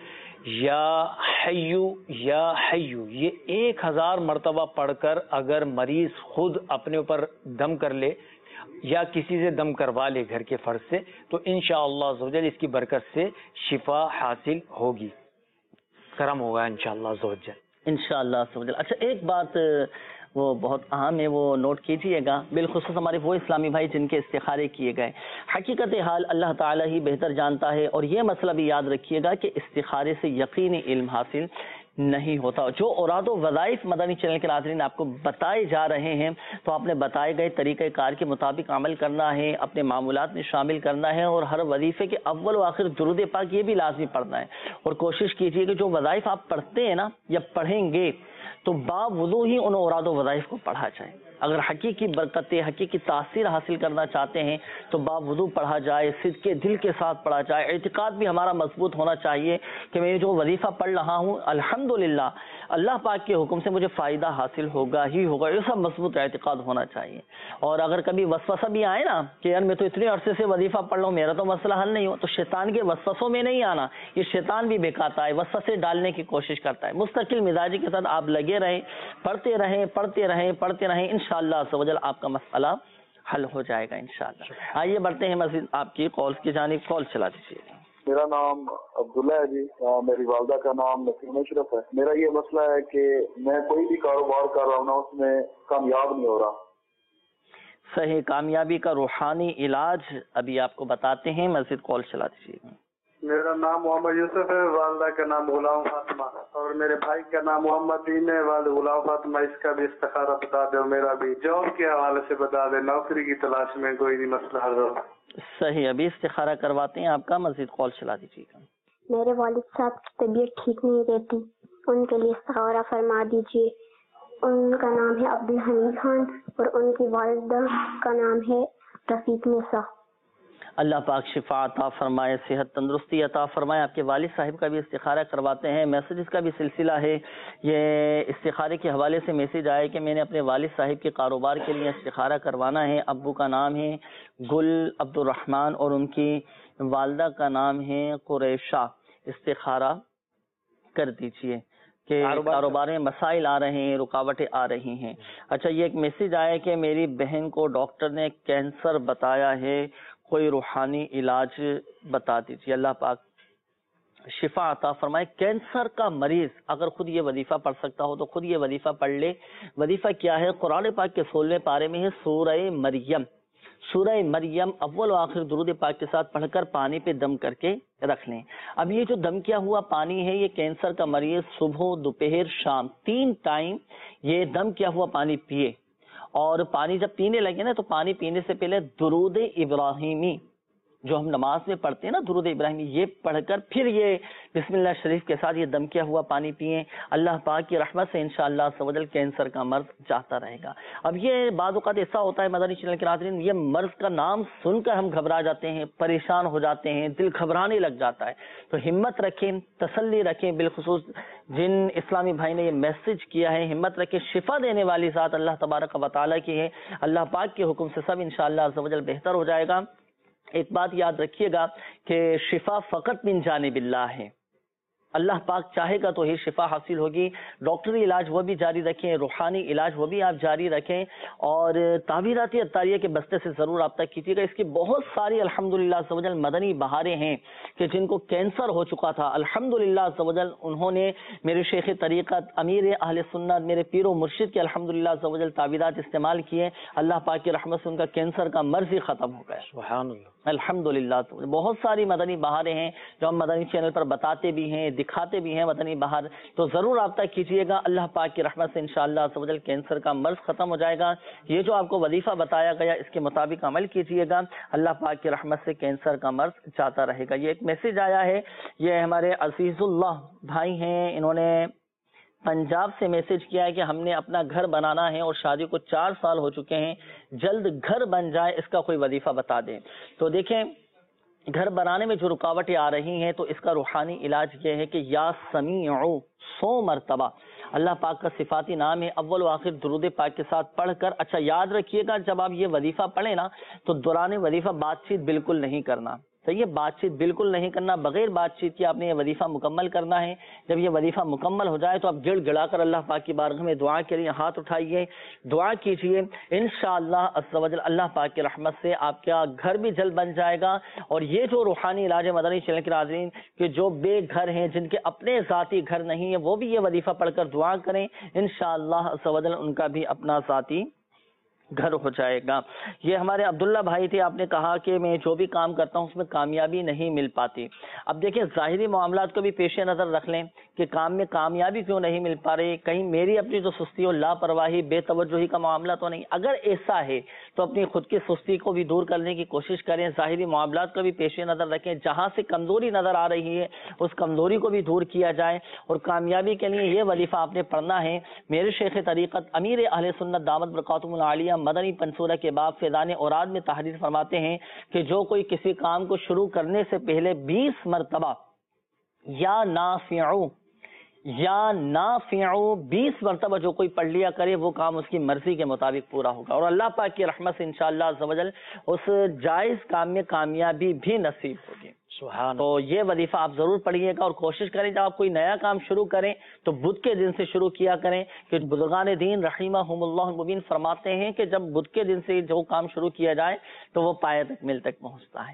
یا حیو یا حیو یہ ایک ہزار مرتبہ پڑھ کر اگر مریض خود اپنے اوپر دم کر لے یا کسی سے دم کروا لے گھر کے فرض سے تو انشاءاللہ عز و جل اس کی برکت سے شفا حاصل ہوگی، کرم ہوگا انشاءاللہ عز و جل. انشاءاللہ عز و جل. اچھا ایک بات وہ بہت اہم ہے، وہ نوٹ کیجئے گا، بالخصوص ہمارے وہ اسلامی بھائی جن کے استخارے کیے گئے. حقیقت حال اللہ تعالیٰ ہی بہتر جانتا ہے، اور یہ مسئلہ بھی یاد رکھیے گا کہ استخارے سے یقینی علم حاصل نہیں ہوتا. جو اوراد و وظائف مدنی چینل کے ناظرین آپ کو بتائے جا رہے ہیں تو آپ نے بتائے گئے طریقہ کار کے مطابق عمل کرنا ہے، اپنے معمولات میں شامل کرنا ہے، اور ہر وظیفے کے اول و آخر درود پاک یہ بھی لازمی پڑھنا ہے. اور کوشش کیجیے کہ جو وظائف آپ پڑھتے ہیں نا یا پڑھیں گے تو باوضو ہی ان اوراد و وظائف کو پڑھا جائے. اگر حقیقی برکتیں، حقیقی تاثیر حاصل کرنا چاہتے ہیں تو باوضو پڑھا جائے، صدق کے دل کے ساتھ پڑھا جائے. اعتقاد بھی ہمارا مضبوط ہونا چاہیے کہ میں جو وظیفہ پڑھ رہا ہوں الحمدللہ اللہ پاک کے حکم سے مجھے فائدہ حاصل ہوگا ہی ہوگا، یہ سب مضبوط اعتقاد ہونا چاہیے. اور اگر کبھی وسوسہ بھی آئے نا کہ یار میں تو اتنے عرصے سے وظیفہ پڑھ رہا ہوں، میرا تو مسئلہ حل نہیں ہو، تو شیطان کے وسوسوں میں نہیں آنا. یہ شیطان بھی بہکاتا ہے، وسوسے ڈالنے کی کوشش کرتا ہے. مستقل مزاجی کے ساتھ آپ لگے رہیں، پڑھتے رہیں پڑھتے رہیں پڑھتے رہیں انشاءاللہ عز و جل آپ کا مسئلہ حل ہو جائے گا انشاءاللہ. آئیے بڑھتے ہیں مزید آپ کی کالز کی جانب. کال چلا دیجیے. میرا نام عبداللہ ہے جی، میری والدہ کا نام نسیم اشرف ہے. میرا یہ مسئلہ ہے کہ میں کوئی بھی کاروبار کر رہا ہوں نا اس میں کامیاب نہیں ہو رہا. صحیح، کامیابی کا روحانی علاج ابھی آپ کو بتاتے ہیں، مزید کال چلا دیجیے. میرا نام محمد یوسف ہے، والدہ کا نام غلام فاطمہ، اور میرے بھائی کا نام محمد دین ہے، والد غلام فاطمہ. اس کا بھی استخارہ بتا دو، میرا بھی جاب کے حوالے سے بتا دے، نوکری کی تلاش میں کوئی نہیں مسئلہ حل ہو. صحیح، ابھی استخارہ کرواتے ہیں آپ کا، مزید کال چلا دیجیے گا. میرے والد صاحب کی طبیعت ٹھیک نہیں رہتی، ان کے لیے استخارہ فرما دیجیے. ان کا نام ہے عبدالحمید خان اور ان کی والدہ کا نام ہے رفیق نسا. اللہ پاک شفا عطا فرمائے، صحت تندرستی عطا فرمائے. آپ کے والد صاحب کا بھی استخارہ کرواتے ہیں. میسیجز کا بھی سلسلہ ہے. یہ استخارے کے حوالے سے میسیج آئے کہ میں نے اپنے والد صاحب کے کاروبار کے لیے استخارہ کروانا ہے. ابو کا نام ہے گل عبد الرحمن اور ان کی والدہ کا نام ہے قریشہ. استخارہ کر دیجیے کہ کاروبار میں مسائل آ رہے ہیں، رکاوٹیں آ رہی ہیں. اچھا، یہ ایک میسیج آیا کہ میری بہن کو ڈاکٹر نے کینسر بتایا ہے، کوئی روحانی علاج بتا دیجیے. اللہ پاک شفا عطا فرمائے. کینسر کا مریض اگر خود یہ وظیفہ پڑھ سکتا ہو تو خود یہ وظیفہ پڑھ لے. وظیفہ کیا ہے؟ قرآن پاک کے سولہویں پارے میں ہے سورہ مریم. سورہ مریم اول و آخر درود پاک کے ساتھ پڑھ کر پانی پہ دم کر کے رکھ لیں. اب یہ جو دم کیا ہوا پانی ہے، یہ کینسر کا مریض صبح، دوپہر، شام تین ٹائم یہ دم کیا ہوا پانی پیے. اور پانی جب پینے لگے نا تو پانی پینے سے پہلے درود ابراہیمی جو ہم نماز میں پڑھتے ہیں نا، درود ابراہیمی، یہ پڑھ کر پھر یہ بسم اللہ شریف کے ساتھ یہ دم کیا ہوا پانی پئیں. اللہ پاک کی رحمت سے انشاءاللہ عز و جل کینسر کا مرض جاتا رہے گا. اب یہ بعض اوقات ایسا ہوتا ہے مدنی چینل کے ناظرین، یہ مرض کا نام سن کر ہم گھبرا جاتے ہیں، پریشان ہو جاتے ہیں، دل گھبرانے لگ جاتا ہے. تو ہمت رکھیں، تسلی رکھیں. بالخصوص جن اسلامی بھائی نے یہ میسج کیا ہے، ہمت رکھیں. شفا دینے والی ذات اللہ تبارک و تعالیٰ کی ہے. اللہ پاک کے حکم سے سب انشاءاللہ عز و جل بہتر ہو جائے گا. ایک بات یاد رکھیے گا کہ شفا فقط من جانب اللہ ہے. اللہ پاک چاہے گا تو ہی شفا حاصل ہوگی. ڈاکٹری علاج وہ بھی جاری رکھیں, روحانی علاج وہ بھی آپ جاری رکھیں, اور تعویذاتی عطاریہ کے بستے سے ضرور رابطہ کیجیے گا. اس کی بہت ساری الحمدللہ عز و جل مدنی بہاریں ہیں کہ جن کو کینسر ہو چکا تھا, الحمدللہ عز و جل انہوں نے میرے شیخ طریقت امیر اہل سنت میرے پیر و مرشد کے الحمدللہ عز و جل تعویذات استعمال کیے. اللہ پاک کی رحمت سے ان کا کینسر کا مرض ہی ختم ہو گیا. سبحان اللہ. الحمدللہ. بہت ساری مدنی بہاریں ہیں جو ہم مدنی چینل پر بتاتے بھی ہیں, دکھاتے بھی ہیں مدنی بہار, تو ضرور رابطہ کیجیے گا. اللہ پاک کی رحمت سے انشاءاللہ عز و جل کینسر کا مرض ختم ہو جائے گا. یہ جو آپ کو وظیفہ بتایا گیا اس کے مطابق عمل کیجیے گا, اللہ پاک کی رحمت سے کینسر کا مرض جاتا رہے گا. یہ ایک میسج آیا ہے, یہ ہمارے عزیز اللہ بھائی ہیں, انہوں نے پنجاب سے میسج کیا ہے کہ ہم نے اپنا گھر بنانا ہے اور شادی کو چار سال ہو چکے ہیں, جلد گھر بن جائے اس کا کوئی وظیفہ بتا دیں. تو دیکھیں گھر بنانے میں جو رکاوٹیں آ رہی ہیں تو اس کا روحانی علاج یہ ہے کہ یا سمیع سو مرتبہ اللہ پاک کا صفاتی نام ہے, اول و آخر درود پاک کے ساتھ پڑھ کر. اچھا یاد رکھیے گا جب آپ یہ وظیفہ پڑھیں نا تو دوران وظیفہ بات چیت بالکل نہیں کرنا. تو یہ بات چیت بالکل نہیں کرنا, بغیر بات چیت کے آپ نے یہ وظیفہ مکمل کرنا ہے. جب یہ وظیفہ مکمل ہو جائے تو آپ گڑ گڑا کر اللہ پاک کی بارگاہ میں دعا کے لیے ہاتھ اٹھائیے, دعا کیجیے. انشاءاللہ عز و جل اللہ پاک کی رحمت سے آپ کا گھر بھی جلد بن جائے گا. اور یہ جو روحانی علاج مدنی چینل کے ناظرین کہ جو بے گھر ہیں, جن کے اپنے ذاتی گھر نہیں ہے, وہ بھی یہ وظیفہ پڑھ کر دعا کریں, انشاءاللہ عز و جل ان کا بھی اپنا ذاتی گھر ہو جائے گا. یہ ہمارے عبداللہ بھائی تھے, آپ نے کہا کہ میں جو بھی کام کرتا ہوں اس میں کامیابی نہیں مل پاتی. اب دیکھیں ظاہری معاملات کو بھی پیش نظر رکھ لیں کہ کام میں کامیابی کیوں نہیں مل پا رہی, کہیں میری اپنی جو سستی اور لاپرواہی بے توجہی کا معاملہ تو نہیں. اگر ایسا ہے تو اپنی خود کی سستی کو بھی دور کرنے کی کوشش کریں, ظاہری معاملات کو بھی پیش نظر رکھیں, جہاں سے کمزوری نظر آ رہی ہے اس کمزوری کو بھی دور کیا جائے. اور کامیابی کے لیے یہ وظیفہ آپ نے پڑھنا ہے. میرے شیخ طریقت امیر اہل سنت دامت برکاتہم العالیہ مدنی پنصورہ کے باب فیضان اوراد میں تحریر فرماتے ہیں کہ جو کوئی کسی کام کو شروع کرنے سے پہلے بیس مرتبہ یا نافعو یا نافعو بیس مرتبہ جو کوئی پڑھ لیا کرے وہ کام اس کی مرضی کے مطابق پورا ہوگا, اور اللہ پاک کی رحمت سے انشاءاللہ عز و جل اس جائز کام میں کامیابی بھی نصیب ہوگی. تو یہ وظیفہ آپ ضرور پڑھیے گا, اور کوشش کریں جب آپ کوئی نیا کام شروع کریں تو بدھ کے دن سے شروع کیا کریں, کہ بزرگان دین رحمہم اللہ المبین فرماتے ہیں کہ جب بدھ کے دن سے جو کام شروع کیا جائے تو وہ پایہ تک مل تک پہنچتا ہے.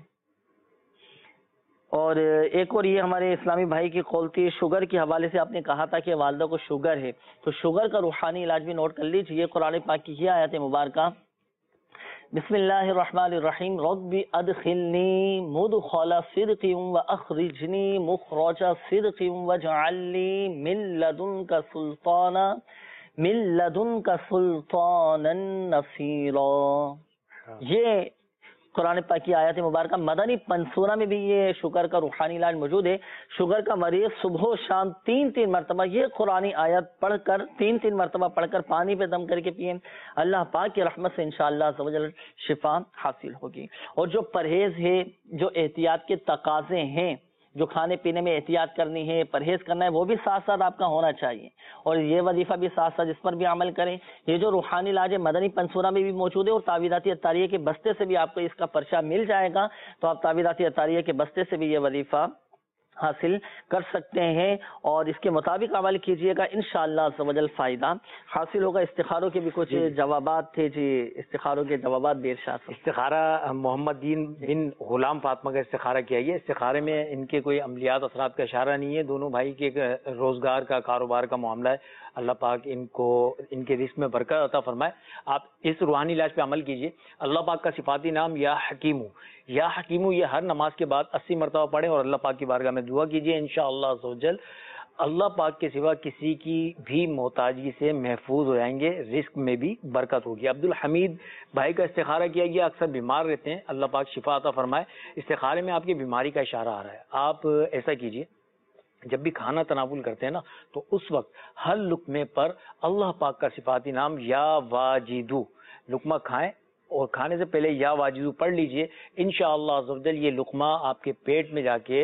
اور ایک اور یہ ہمارے اسلامی بھائی کی قول تھی, شوگر کے حوالے سے آپ نے کہا تھا کہ والدہ کو شوگر ہے, تو شوگر کا روحانی علاج بھی نوٹ کر لیجیے. قرآن پاک کی یہ آیت مبارکہ, بسم اللہ الرحمن الرحیم, رب ادخلنی مدخل صدق واخرجنی مخرج صدق واجعل لی من لدنک سلطانا من لدنک سلطانا نصیرا. یہ قرآن پاک کی آیات مبارکہ مدنی پنصورہ میں بھی یہ شوگر کا روحانی علاج موجود ہے. شوگر کا مریض صبح و شام تین تین مرتبہ یہ قرآن آیات پڑھ کر تین تین مرتبہ پڑھ کر پانی پہ دم کر کے پیئیں, اللہ پاک کی رحمت سے انشاءاللہ عز و جل شفا حاصل ہوگی. اور جو پرہیز ہے, جو احتیاط کے تقاضے ہیں, جو کھانے پینے میں احتیاط کرنی ہے, پرہیز کرنا ہے, وہ بھی ساتھ ساتھ آپ کا ہونا چاہیے. اور یہ وظیفہ بھی ساتھ ساتھ اس پر بھی عمل کریں. یہ جو روحانی علاج مدنی پنصورہ میں بھی موجود ہے, اور تعویذاتی عطاریہ کے بستے سے بھی آپ کو اس کا پرچہ مل جائے گا, تو آپ تعویذاتی عطاریہ کے بستے سے بھی یہ وظیفہ حاصل کر سکتے ہیں, اور اس کے مطابق عمل کیجئے گا, انشاءاللہ عز و جل فائدہ حاصل ہوگا. استخاروں کے بھی کچھ جوابات تھے جی, استخاروں کے جوابات بھی ارشاد. استخارہ محمد دین بن غلام فاطمہ کا استخارہ کیا ہے. استخارے میں ان کے کوئی عملیات اثرات کا اشارہ نہیں ہے, دونوں بھائی کے روزگار کا کاروبار کا معاملہ ہے. اللہ پاک ان کو ان کے رزق میں برکت عطا فرمائے. آپ اس روحانی علاج پہ عمل کیجئے. اللہ پاک کا صفاتی نام یا حکیمو یا حکیمو یہ ہر نماز کے بعد اسی مرتبہ پڑھیں, اور اللہ پاک کی بارگاہ میں دعا کیجئے. انشاءاللہ عز و جل اللہ پاک کے سوا کسی کی بھی محتاجی سے محفوظ ہو جائیں گے, رزق میں بھی برکت ہوگی. عبد الحمید بھائی کا استخارہ کیا گیا, اکثر بیمار رہتے ہیں, اللہ پاک شفا عطا فرمائے. استخارے میں آپ کی بیماری کا اشارہ آ رہا ہے. آپ ایسا کیجئے, جب بھی کھانا تناول کرتے ہیں نا تو اس وقت ہر لقمے پر اللہ پاک کا صفاتی نام یا واجدو لقمہ کھائیں, اور کھانے سے پہلے یا واجدو پڑھ لیجئے. انشاءاللہ عز و جل یہ لقمہ آپ کے پیٹ میں جا کے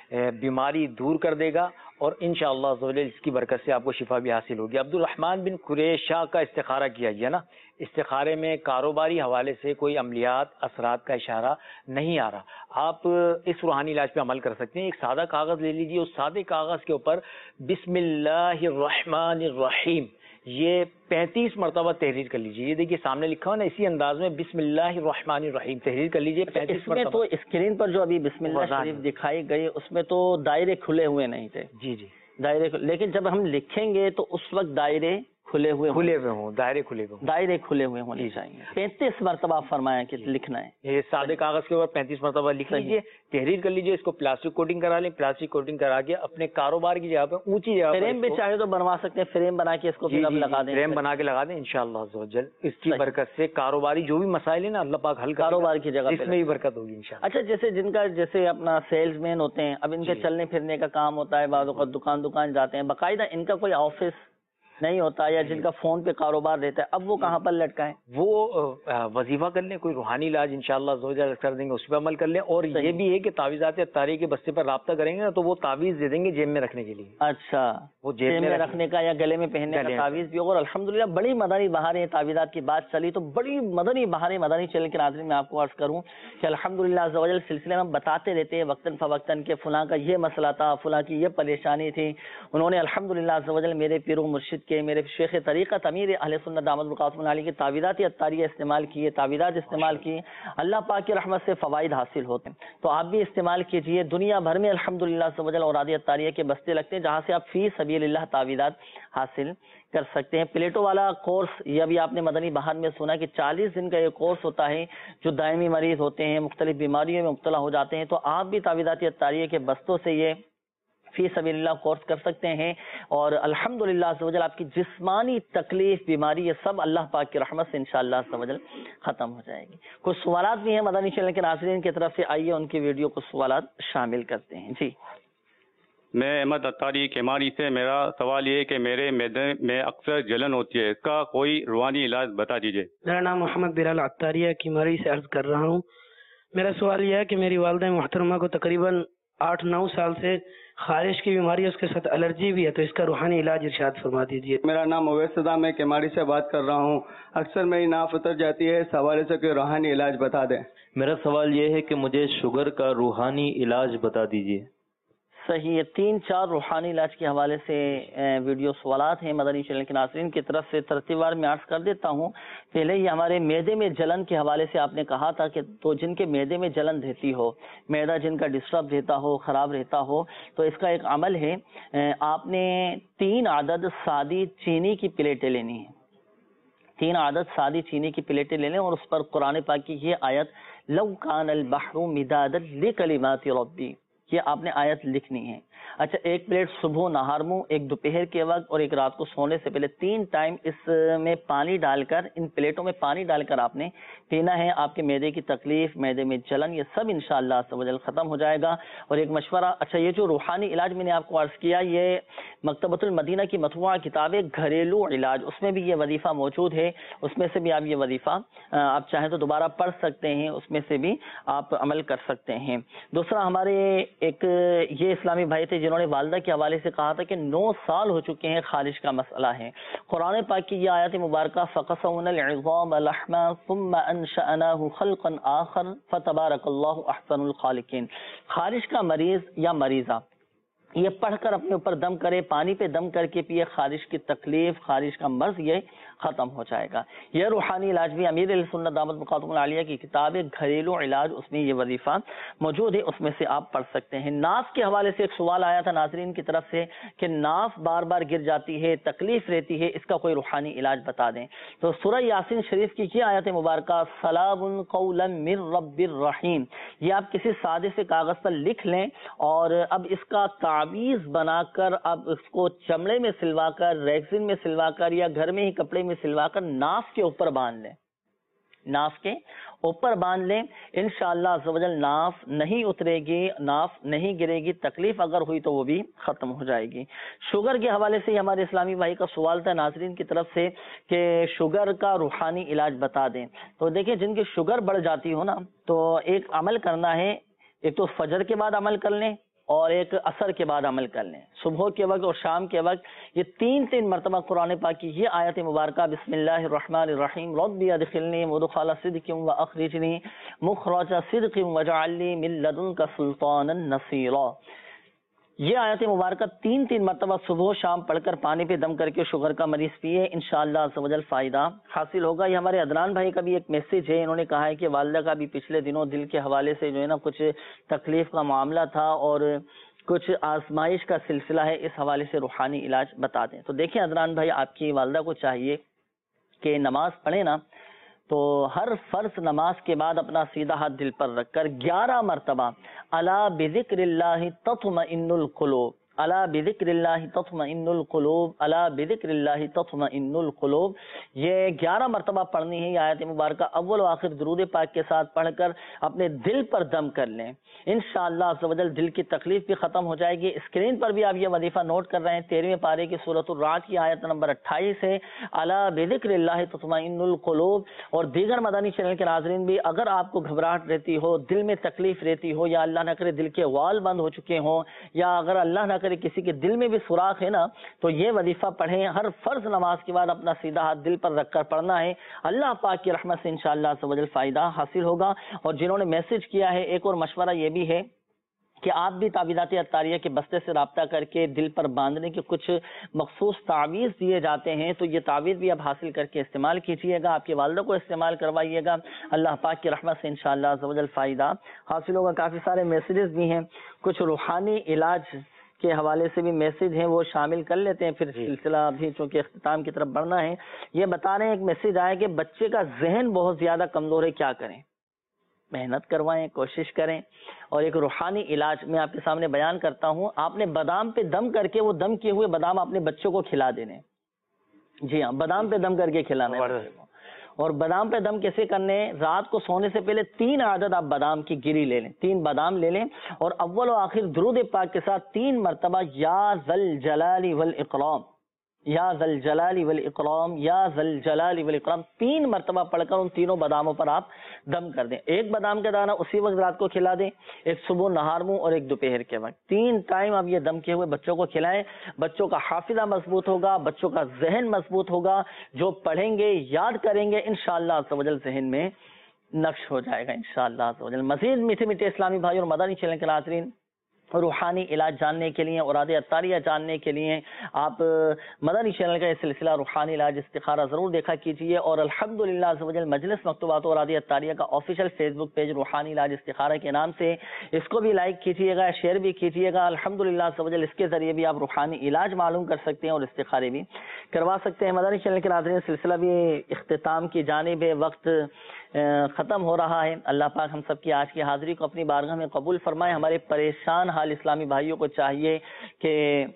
بیماری دور کر دے گا اور انشاءاللہ عز و جل اس کی برکت سے آپ کو شفا بھی حاصل ہوگی۔ عبد الرحمن بن قریشہ کا استخارہ کیا گیا نا، استخارے میں کاروباری حوالے سے کوئی عملیات اثرات کا اشارہ نہیں آ رہا۔ آپ اس روحانی علاج پہ عمل کر سکتے ہیں۔ ایک سادہ کاغذ لے لیجیے، اس سادے کاغذ کے اوپر بسم اللہ الرحمن الرحیم یہ پینتیس مرتبہ تحریر کر لیجیے۔ یہ دیکھیے سامنے لکھا ہوا نا، اسی انداز میں بسم اللہ الرحمن الرحیم تحریر کر لیجیے پینتیس اس میں مرتبہ۔ تو اسکرین پر جو ابھی بسم اللہ شریف دکھائی گئی اس میں تو دائرے کھلے ہوئے نہیں تھے۔ جی جی دائرے، لیکن جب ہم لکھیں گے تو اس وقت دائرے کھلے ہوئے کھلے ہوئے ہوں، دائرے کھلے ہوئے ہوں، دائرے کھلے ہوئے ہونے چاہیے۔ پینتیس مرتبہ آپ فرمایا کہ لکھنا ہے۔ یہ سادے کاغذ کے اوپر پینتیس مرتبہ لکھ لیجیے، تحریر کر لیجیے، اس کو پلاسٹک کوٹنگ کرا لیں، پلاسٹک کوٹنگ کرا کے اپنے کاروبار کی جگہ پہ اونچی جگہ پر فریم بھی چاہے تو بنوا سکتے ہیں، فریم بنا کے اس کو پھر اب لگا دیں، فریم بنا کے لگا دیں انشاءاللہ عز و جل۔ اس کی برکت سے کاروباری جو بھی مسائل ہیں نا اللہ پاک حل کاروبار کی جگہ اس میں بھی برکت ہوگی انشاءاللہ۔ اچھا جیسے جن کا جیسے اپنا سیلز مین ہوتے ہیں، اب ان کے چلنے پھرنے کا کام ہوتا ہے، بعض اوقات دکان دکان جاتے ہیں، باقاعدہ ان کا کوئی آفس نہیں ہوتا یا جن کا فون پہ کاروبار رہتا ہے، اب وہ کہاں پر لٹکائیں؟ وہ وظیفہ کر لیں، کوئی روحانی علاج انشاءاللہ عز و جل کر دیں گے، اس پہ عمل کر لیں۔ اور یہ بھی ہے کہ تعویذات اتاری کے بستے پر رابطہ کریں گے نا تو وہ تعویذ دے دیں گے جیب میں رکھنے کے لیے۔ اچھا، وہ جیب میں رکھنے کا یا گلے میں پہننے کا تعویذ بھی ہوگا۔ اور الحمدللہ بڑی مدنی بہاریں، تعویذات کی بات چلی تو بڑی مدنی بہاریں مدنی چینل کے ناظرین میں آپ کو عرض کروں کہ الحمدللہ عز و جل سلسلے میں ہم بتاتے رہتے ہیں وقتاً فوقتاً کہ فلاں کا یہ مسئلہ تھا، فلاں کی یہ پریشانی تھی، انہوں نے الحمدللہ عز و جل میرے پیر و مرشد کے، میرے شیخ طریقت امیر اہل سنت دامت برکاتہم علیہ کی تعویذات اتاریہ استعمال کیے، تعویذات استعمال کی، اللہ پاک کی رحمت سے فوائد حاصل ہوتے ہیں۔ تو آپ بھی استعمال کیجئے، دنیا بھر میں الحمدللہ عز و جل اوراد اتاریہ کے بستے لگتے ہیں جہاں سے آپ فی سبیل اللہ تعویذات حاصل کر سکتے ہیں۔ پلیٹو والا کورس یہ بھی آپ نے مدنی بہار میں سنا کہ چالیس دن کا یہ کورس ہوتا ہے، جو دائمی مریض ہوتے ہیں، مختلف بیماریوں میں مبتلا ہو جاتے ہیں، تو آپ بھی تعویذات اتاریہ کے بستوں سے یہ فی سبیل اللہ کورس کر سکتے ہیں اور الحمدللہ عز و جل آپ کی جسمانی تکلیف، بیماری، یہ سب اللہ پاک کی رحمت سے انشاءاللہ عز و جل ختم ہو جائے گی۔ کچھ سوالات بھی ہیں مدنی چینل کے ناظرین کی طرف سے، آئیے ان کی ویڈیو کو سوالات شامل کرتے ہیں۔ جی میں احمد اتاری کیماری سے، میرا سوال یہ ہے کہ میرے معدے میں اکثر جلن ہوتی ہے، اس کا کوئی روحانی علاج بتا دیجیے۔ میرا نام محمد بلال اتاریہ کیماری سے عرض کر رہا ہوں۔ میرا سوال یہ ہے کہ میری والدہ محترمہ کو تقریباً آٹھ نو سال سے خارش کی بیماری ہے، اس کے ساتھ الرجی بھی ہے، تو اس کا روحانی علاج ارشاد فرما دیجیے۔ میرا نام اویس صدا، میں کیماری سے بات کر رہا ہوں۔ اکثر میری ناف اتر جاتی ہے، اس حوالے سے کوئی روحانی علاج بتا دیں۔ میرا سوال یہ ہے کہ مجھے شوگر کا روحانی علاج بتا دیجیے۔ صحیح ہے، تین چار روحانی علاج کے حوالے سے ویڈیو سوالات ہیں مدنی چینل کے ناظرین کی طرف سے، ترتیب وار میں عرض کر دیتا ہوں۔ پہلے یہ ہمارے معدے میں جلن کے حوالے سے آپ نے کہا تھا کہ تو جن کے معدے میں جلن رہتی ہو، معدہ جن کا ڈسٹرب رہتا ہو، خراب رہتا ہو، تو اس کا ایک عمل ہے، آپ نے تین عدد سادی چینی کی پلیٹیں لینی ہیں، تین عدد سادی چینی کی پلیٹیں لے لیں اور اس پر قرآن پاک کی یہ آیت لو کان البحر مدادا لکلمات ربی، یہ آپ نے آیت لکھنی ہے۔ اچھا، ایک پلیٹ صبح نہار منہ، ایک دوپہر کے وقت اور ایک رات کو سونے سے پہلے تین ٹائم اس میں پانی ڈال کر، ان پلیٹوں میں پانی ڈال کر آپ نے پینا ہے۔ آپ کے معدے کی تکلیف، معدے میں جلن، یہ سب انشاءاللہ عز و جل ختم ہو جائے گا۔ اور ایک مشورہ، اچھا یہ جو روحانی علاج میں نے آپ کو عرض کیا، یہ مکتبۃ المدینہ کی مطبوعہ کتاب ہے گھریلو علاج، اس میں بھی یہ وظیفہ موجود ہے، اس میں سے بھی آپ یہ وظیفہ آپ چاہیں تو دوبارہ پڑھ سکتے ہیں، اس میں سے بھی آپ عمل کر سکتے ہیں۔ دوسرا، ہمارے ایک یہ اسلامی بھائی تھے جنہوں نے والدہ کے حوالے سے کہا تھا کہ نو سال ہو چکے ہیں خارش کا مسئلہ ہے۔ قرآن پاک کی یہ آیت مبارکہ فَقَسَوْنَا الْعِظَامَ لَحْمًا ثُمَّ أَنشَأْنَاهُ خَلْقًا آخَرَ فَتَبَارَكَ اللَّهُ أَحْسَنُ الْخَالِقِينَ، خارش کا مریض یا مریضہ یہ پڑھ کر اپنے اوپر دم کرے، پانی پہ دم کر کے پیے، خارش کی تکلیف، خارش کا مرض یہ ختم ہو جائے گا۔ یہ روحانی علاج بھی امیر اہل سنت دامت برکاتہم العالیہ کی کتاب ہے گھریلو علاج، اس میں یہ وظیفہ موجود ہے، اس میں سے آپ پڑھ سکتے ہیں۔ ناف کے حوالے سے ایک سوال آیا تھا ناظرین کی طرف سے کہ ناف بار بار گر جاتی ہے، تکلیف رہتی ہے، اس کا کوئی روحانی علاج بتا دیں۔ تو سورہ یاسین شریف کی یہ آیت مبارکہ سلام قولا من رب الرحیم، یہ آپ کسی سادے سے کاغذ پر لکھ لیں اور اب اس کا تعویذ بنا کر اب اس کو چمڑے میں سلوا کر، ریگزین میں سلوا کر یا گھر میں ہی کپڑے میں سلوا کر ناف کے اوپر باندھ لیں، ناف کے اوپر باندھ لیں، انشاءاللہ عز و جل ناف نہیں اترے گی، ناف نہیں گرے گی، تکلیف اگر ہوئی تو وہ بھی ختم ہو جائے گی۔ شوگر کے حوالے سے ہمارے اسلامی بھائی کا سوال تھا ناظرین کی طرف سے کہ شوگر کا روحانی علاج بتا دیں۔ تو دیکھیں جن کی شوگر بڑھ جاتی ہو نا، تو ایک عمل کرنا ہے، ایک تو فجر کے بعد عمل کر لیں اور ایک عصر کے بعد عمل کر لیں. صبح کے وقت اور شام کے وقت یہ تین تین مرتبہ قرآن پاک کی یہ آیت مبارکہ بسم اللہ الرحمن الرحیم ربی ادخلنی مدخل صدق واخرجنی مخرج صدق واجعل لی من لدنک سلطانا نصیرا، یہ آیت مبارکہ تین تین مرتبہ صبح و شام پڑھ کر پانی پہ دم کر کے شوگر کا مریض پیے، انشاءاللہ عز و جل فائدہ حاصل ہوگا. یہ ہمارے عدنان بھائی کا بھی ایک میسج ہے، انہوں نے کہا ہے کہ والدہ کا بھی پچھلے دنوں دل کے حوالے سے جو ہے نا کچھ تکلیف کا معاملہ تھا اور کچھ آزمائش کا سلسلہ ہے، اس حوالے سے روحانی علاج بتا دیں. تو دیکھیں عدنان بھائی، آپ کی والدہ کو چاہیے کہ نماز پڑھیں نا تو ہر فرض نماز کے بعد اپنا سیدھا ہاتھ دل پر رکھ کر گیارہ مرتبہ الا بذکر اللہ تطمئن القلوب، الا بذکر اللہ تطمئن القلوب، الا بذکر اللہ تطمئن القلوب، یہ گیارہ مرتبہ پڑھنی ہے. یہ آیت مبارکہ اول و آخر درود پاک کے ساتھ پڑھ کر اپنے دل پر دم کر لیں، انشاءاللہ عز و جل دل کی تکلیف بھی ختم ہو جائے گی. اسکرین پر بھی آپ یہ وظیفہ نوٹ کر رہے ہیں، تیرہویں پارے کی سورۃ الرعد کی آیت نمبر اٹھائیس ہے، الا بذکر اللہ تطمئن القلوب. اور دیگر مدنی چینل کے ناظرین بھی، اگر آپ کو گھبراہٹ رہتی ہو، دل میں تکلیف رہتی ہو، یا اللہ نہ کرے دل کے وال بند ہو چکے ہوں، یا اگر اللہ نہ کرے کسی کے دل میں بھی سوراخ ہے نا، تو یہ وظیفہ پڑھیں. ہر فرض نماز کے بعد اپنا سیدھا ہاتھ دل پر رکھ کر پڑھنا ہے. اللہ پاک کی رحمت سے انشاءاللہ عز و جل فائدہ حاصل ہوگا. اور جنہوں نے میسج کیا ہے، ایک اور مشورہ یہ بھی ہے کہ آپ بھی تعویذات عطاریہ کے بستے سے رابطہ کر کے دل پر باندھنے کے کچھ مخصوص تعویذ دیے جاتے ہیں، تو یہ تعویذ بھی آپ حاصل کر کے استعمال کیجیے گا، آپ کے والدہ کو استعمال کروائیے گا. اللہ پاک کی رحمت سے انشاءاللہ عز و جل فائدہ حاصل ہوگا. کافی سارے میسیجز بھی ہیں، کچھ روحانی علاج کے حوالے سے بھی میسیج ہیں، وہ شامل کر لیتے ہیں، پھر سلسلہ بھی چونکہ اختتام کی طرف بڑھنا ہے. یہ بتا رہے ہیں، ایک میسیج آیا کہ بچے کا ذہن بہت زیادہ کمزور ہے، کیا کریں؟ محنت کروائیں، کوشش کریں. اور ایک روحانی علاج میں آپ کے سامنے بیان کرتا ہوں. آپ نے بادام پہ دم کر کے وہ دم کیے ہوئے بادام اپنے بچوں کو کھلا دینے. جی ہاں، بادام پہ دم کر کے کھلانا ہے. اور بادام پہ دم کیسے کرنے؟ رات کو سونے سے پہلے تین عدد آپ بادام کی گری لے لیں، تین بادام لے لیں، اور اول و آخر درود پاک کے ساتھ تین مرتبہ یا ذل جلال والاکرام، یا ذل جلال والاکرام، یا ذل جلال والاکرام تین مرتبہ پڑھ کر ان تینوں باداموں پر آپ دم کر دیں. ایک بادام کا دانہ اسی وقت رات کو کھلا دیں، ایک صبح نہار منہ اور ایک دوپہر کے وقت. تین ٹائم آپ یہ دم کیے ہوئے بچوں کو کھلائیں. بچوں کا حافظہ مضبوط ہوگا، بچوں کا ذہن مضبوط ہوگا، جو پڑھیں گے یاد کریں گے انشاءاللہ عز و جل ذہن میں نقش ہو جائے گا انشاءاللہ عز و جل. مزید میٹھے میٹھے اسلامی بھائی اور مدنی چینل کے ناظرین، روحانی علاج جاننے کے لیے، اوراد عطاریہ جاننے کے لیے آپ مدنی چینل کا یہ سلسلہ روحانی علاج استخارہ ضرور دیکھا کیجیے. اور الحمدللہ عز و جل مجلس مکتوبات اوراد عطاریہ کا آفیشیل فیس بک پیج روحانی علاج استخارہ کے نام سے، اس کو بھی لائک کیجیے گا، شیئر بھی کیجیے گا. الحمدللہ عز و جل اس کے ذریعے بھی آپ روحانی علاج معلوم کر سکتے ہیں اور استخارے بھی کروا سکتے ہیں. مدنی چینل کے ناظرین، سلسلہ بھی اختتام کی جانب ہے، وقت ختم ہو رہا ہے. اللہ پاک ہم سب کی آج کی حاضری کو اپنی بارگاہ میں قبول فرمائے. ہمارے پریشان حال اسلامی بھائیوں کو چاہیے کہ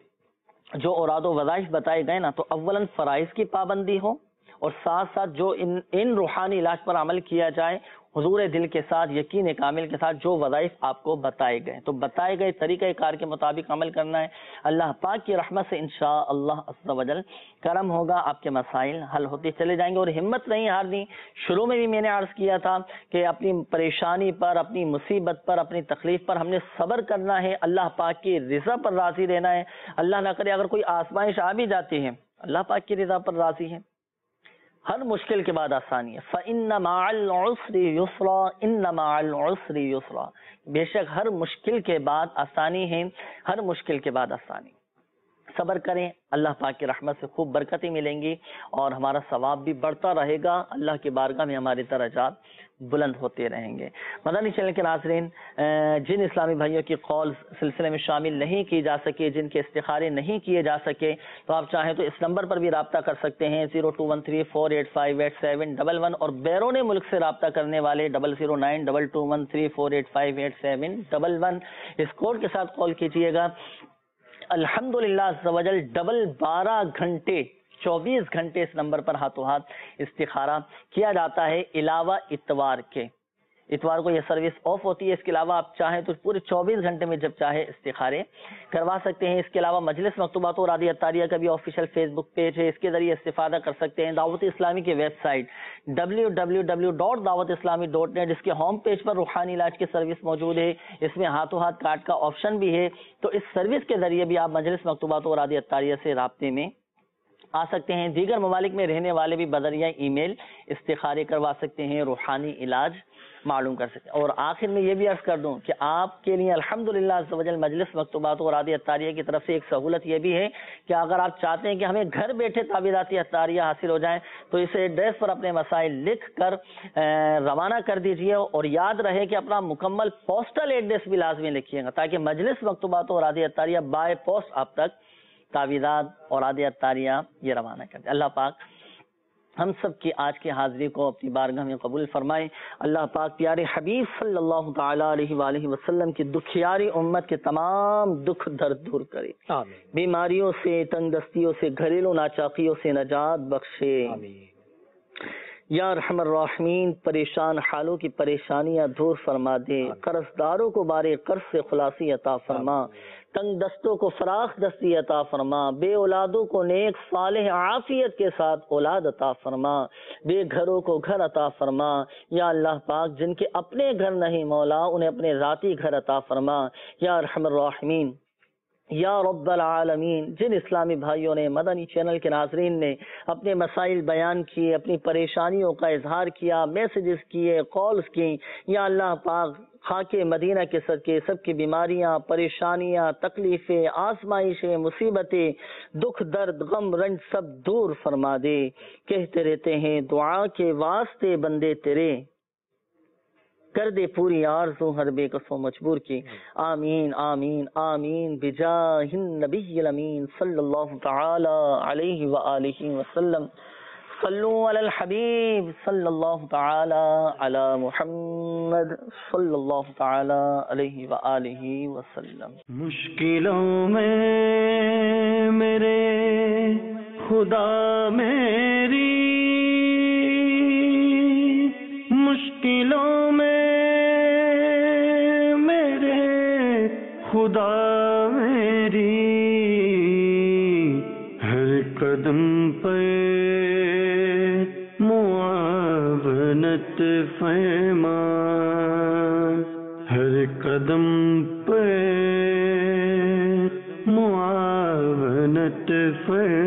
جو اوراد و وظائف بتائے گئے نا، تو اولاً فرائض کی پابندی ہو، اور ساتھ ساتھ جو ان ان روحانی علاج پر عمل کیا جائے حضور دل کے ساتھ، یقین کامل کے ساتھ، جو وظائف آپ کو بتائے گئے تو بتائے گئے طریقہ کار کے مطابق عمل کرنا ہے. اللہ پاک کی رحمت سے انشاءاللہ عز و جل کرم ہوگا، آپ کے مسائل حل ہوتے چلے جائیں گے. اور ہمت نہیں ہارنی. شروع میں بھی میں نے عرض کیا تھا کہ اپنی پریشانی پر، اپنی مصیبت پر، اپنی تکلیف پر ہم نے صبر کرنا ہے، اللہ پاک کی رضا پر راضی رہنا ہے. اللہ نہ کرے اگر کوئی آزمائش آ بھی جاتی ہے، اللہ پاک کی رضا پر راضی ہے. ہر مشکل کے بعد آسانی ہے. فَإِنَّ مَعَ الْعُسْرِ يُسْرًا إِنَّ مَعَ الْعُسْرِ يُسْرًا. بے شک ہر مشکل کے بعد آسانی ہے، ہر مشکل کے بعد آسانی. صبر کریں، اللہ پاک کی رحمت سے خوب برکتیں ملیں گی اور ہمارا ثواب بھی بڑھتا رہے گا. اللہ کی بارگاہ میں ہمارے درجات بلند ہوتے رہیں گے. مدنی چینل کے ناظرین، جن اسلامی بھائیوں کی قول سلسلے میں شامل نہیں کی جا سکے، جن کے استخارے نہیں کیے جا سکے، تو آپ چاہیں تو اس نمبر پر بھی رابطہ کر سکتے ہیں، zero two one three four eight five eight seven double one. اور بیرون ملک سے رابطہ کرنے والے double zero nine double two one three four eight five eight seven double one اس کوڈ کے ساتھ کال کیجیے گا. الحمدللہ عز و جل ڈبل بارہ گھنٹے چوبیس گھنٹے اس نمبر پر ہاتھوں ہاتھ استخارہ کیا جاتا ہے، علاوہ اتوار کے. اتوار کو یہ سروس آف ہوتی ہے. اس کے علاوہ آپ چاہیں تو پورے چوبیس گھنٹے میں جب چاہے استخارے کروا سکتے ہیں. اس کے علاوہ مجلس مکتوبات اور رادیہ اتاریہ کا بھی آفیشیل فیس بک پیج ہے, اس کے ذریعے استفادہ کر سکتے ہیں. دعوت اسلامی کی website W W W dot Dawat Islami dot net, اس کے ہوم پیج پر روحانی علاج کی سروس موجود ہے. اس میں ہاتھوں ہاتھ کارڈ کا آپشن بھی ہے, تو اس سروس کے ذریعے بھی آپ مجلس مکتوبات اور رادیہ اتاریہ سے رابطے میں آ سکتے ہیں. دیگر ممالک میں رہنے والے بھی بذریعہ ای میل استخارے کروا سکتے ہیں, روحانی علاج معلوم کر سکتے ہیں. اور آخر میں یہ بھی عرض کر دوں کہ آپ کے لیے الحمدللہ عز و جل مجلس مکتوبات اور رادیہ اتاریہ کی طرف سے ایک سہولت یہ بھی ہے کہ اگر آپ چاہتے ہیں کہ ہمیں گھر بیٹھے تعویذات اتاریہ حاصل ہو جائیں تو اس ایڈریس پر اپنے مسائل لکھ کر روانہ کر دیجئے, اور یاد رہے کہ اپنا مکمل پوسٹل ایڈریس بھی لازمی لکھیے گا تاکہ مجلس مکتوبات اور رادیہ اتاریہ بائی پوسٹ آپ تک تعویذات اور رادیہ اتاریہ یہ روانہ کر دے. اللہ پاک ہم سب کی آج کی حاضری کو اپنی بارگاہ میں قبول فرمائے. اللہ پاک پیارے حبیب صلی اللہ تعالی علیہ وآلہ وسلم کی دکھیاری امت کے تمام دکھ درد دور کرے, بیماریوں سے, تنگ دستیوں سے, گھریلو ناچاقیوں سے نجات بخشے. یا ارحم الراحمین پریشان حالوں کی پریشانیاں دور فرما دے, قرض داروں کو بارے قرض سے خلاصی عطا فرما, تنگ دستوں کو فراخ دستی عطا فرما, بے اولادوں کو نیک صالح عافیت کے ساتھ اولاد عطا فرما, بے گھروں کو گھر عطا فرما. یا اللہ پاک جن کے اپنے گھر نہیں مولا انہیں اپنے ذاتی گھر عطا فرما. یا ارحم الراحمین یا رب العالمین جن اسلامی بھائیوں نے, مدنی چینل کے ناظرین نے اپنے مسائل بیان کیے, اپنی پریشانیوں کا اظہار کیا, میسیجز کیے, کالز کی, یا اللہ پاک خاک مدینہ کے صدقے سب کی بیماریاں, پریشانیاں, تکلیفیں, آزمائشیں, مصیبتیں, دکھ درد, غم رنج سب دور فرما دے. کہتے رہتے ہیں دعا کے واسطے بندے تیرے, کر دے پوری آرزو ہر بے کس و مجبور کی. آمین آمین آمین بجاہ النبی الامین صلی اللہ تعالی علیہ وآلہ وسلم. صلو علی الحبیب صلی اللہ تعالی علی محمد صلی اللہ تعالی علیہ وآلہ وسلم. مشکلوں میں میرے خدا میری, مشکلوں میں میرے خدا میری, ہر قدم پہ معاونت فرما, ہر قدم پہ معاونت فرما.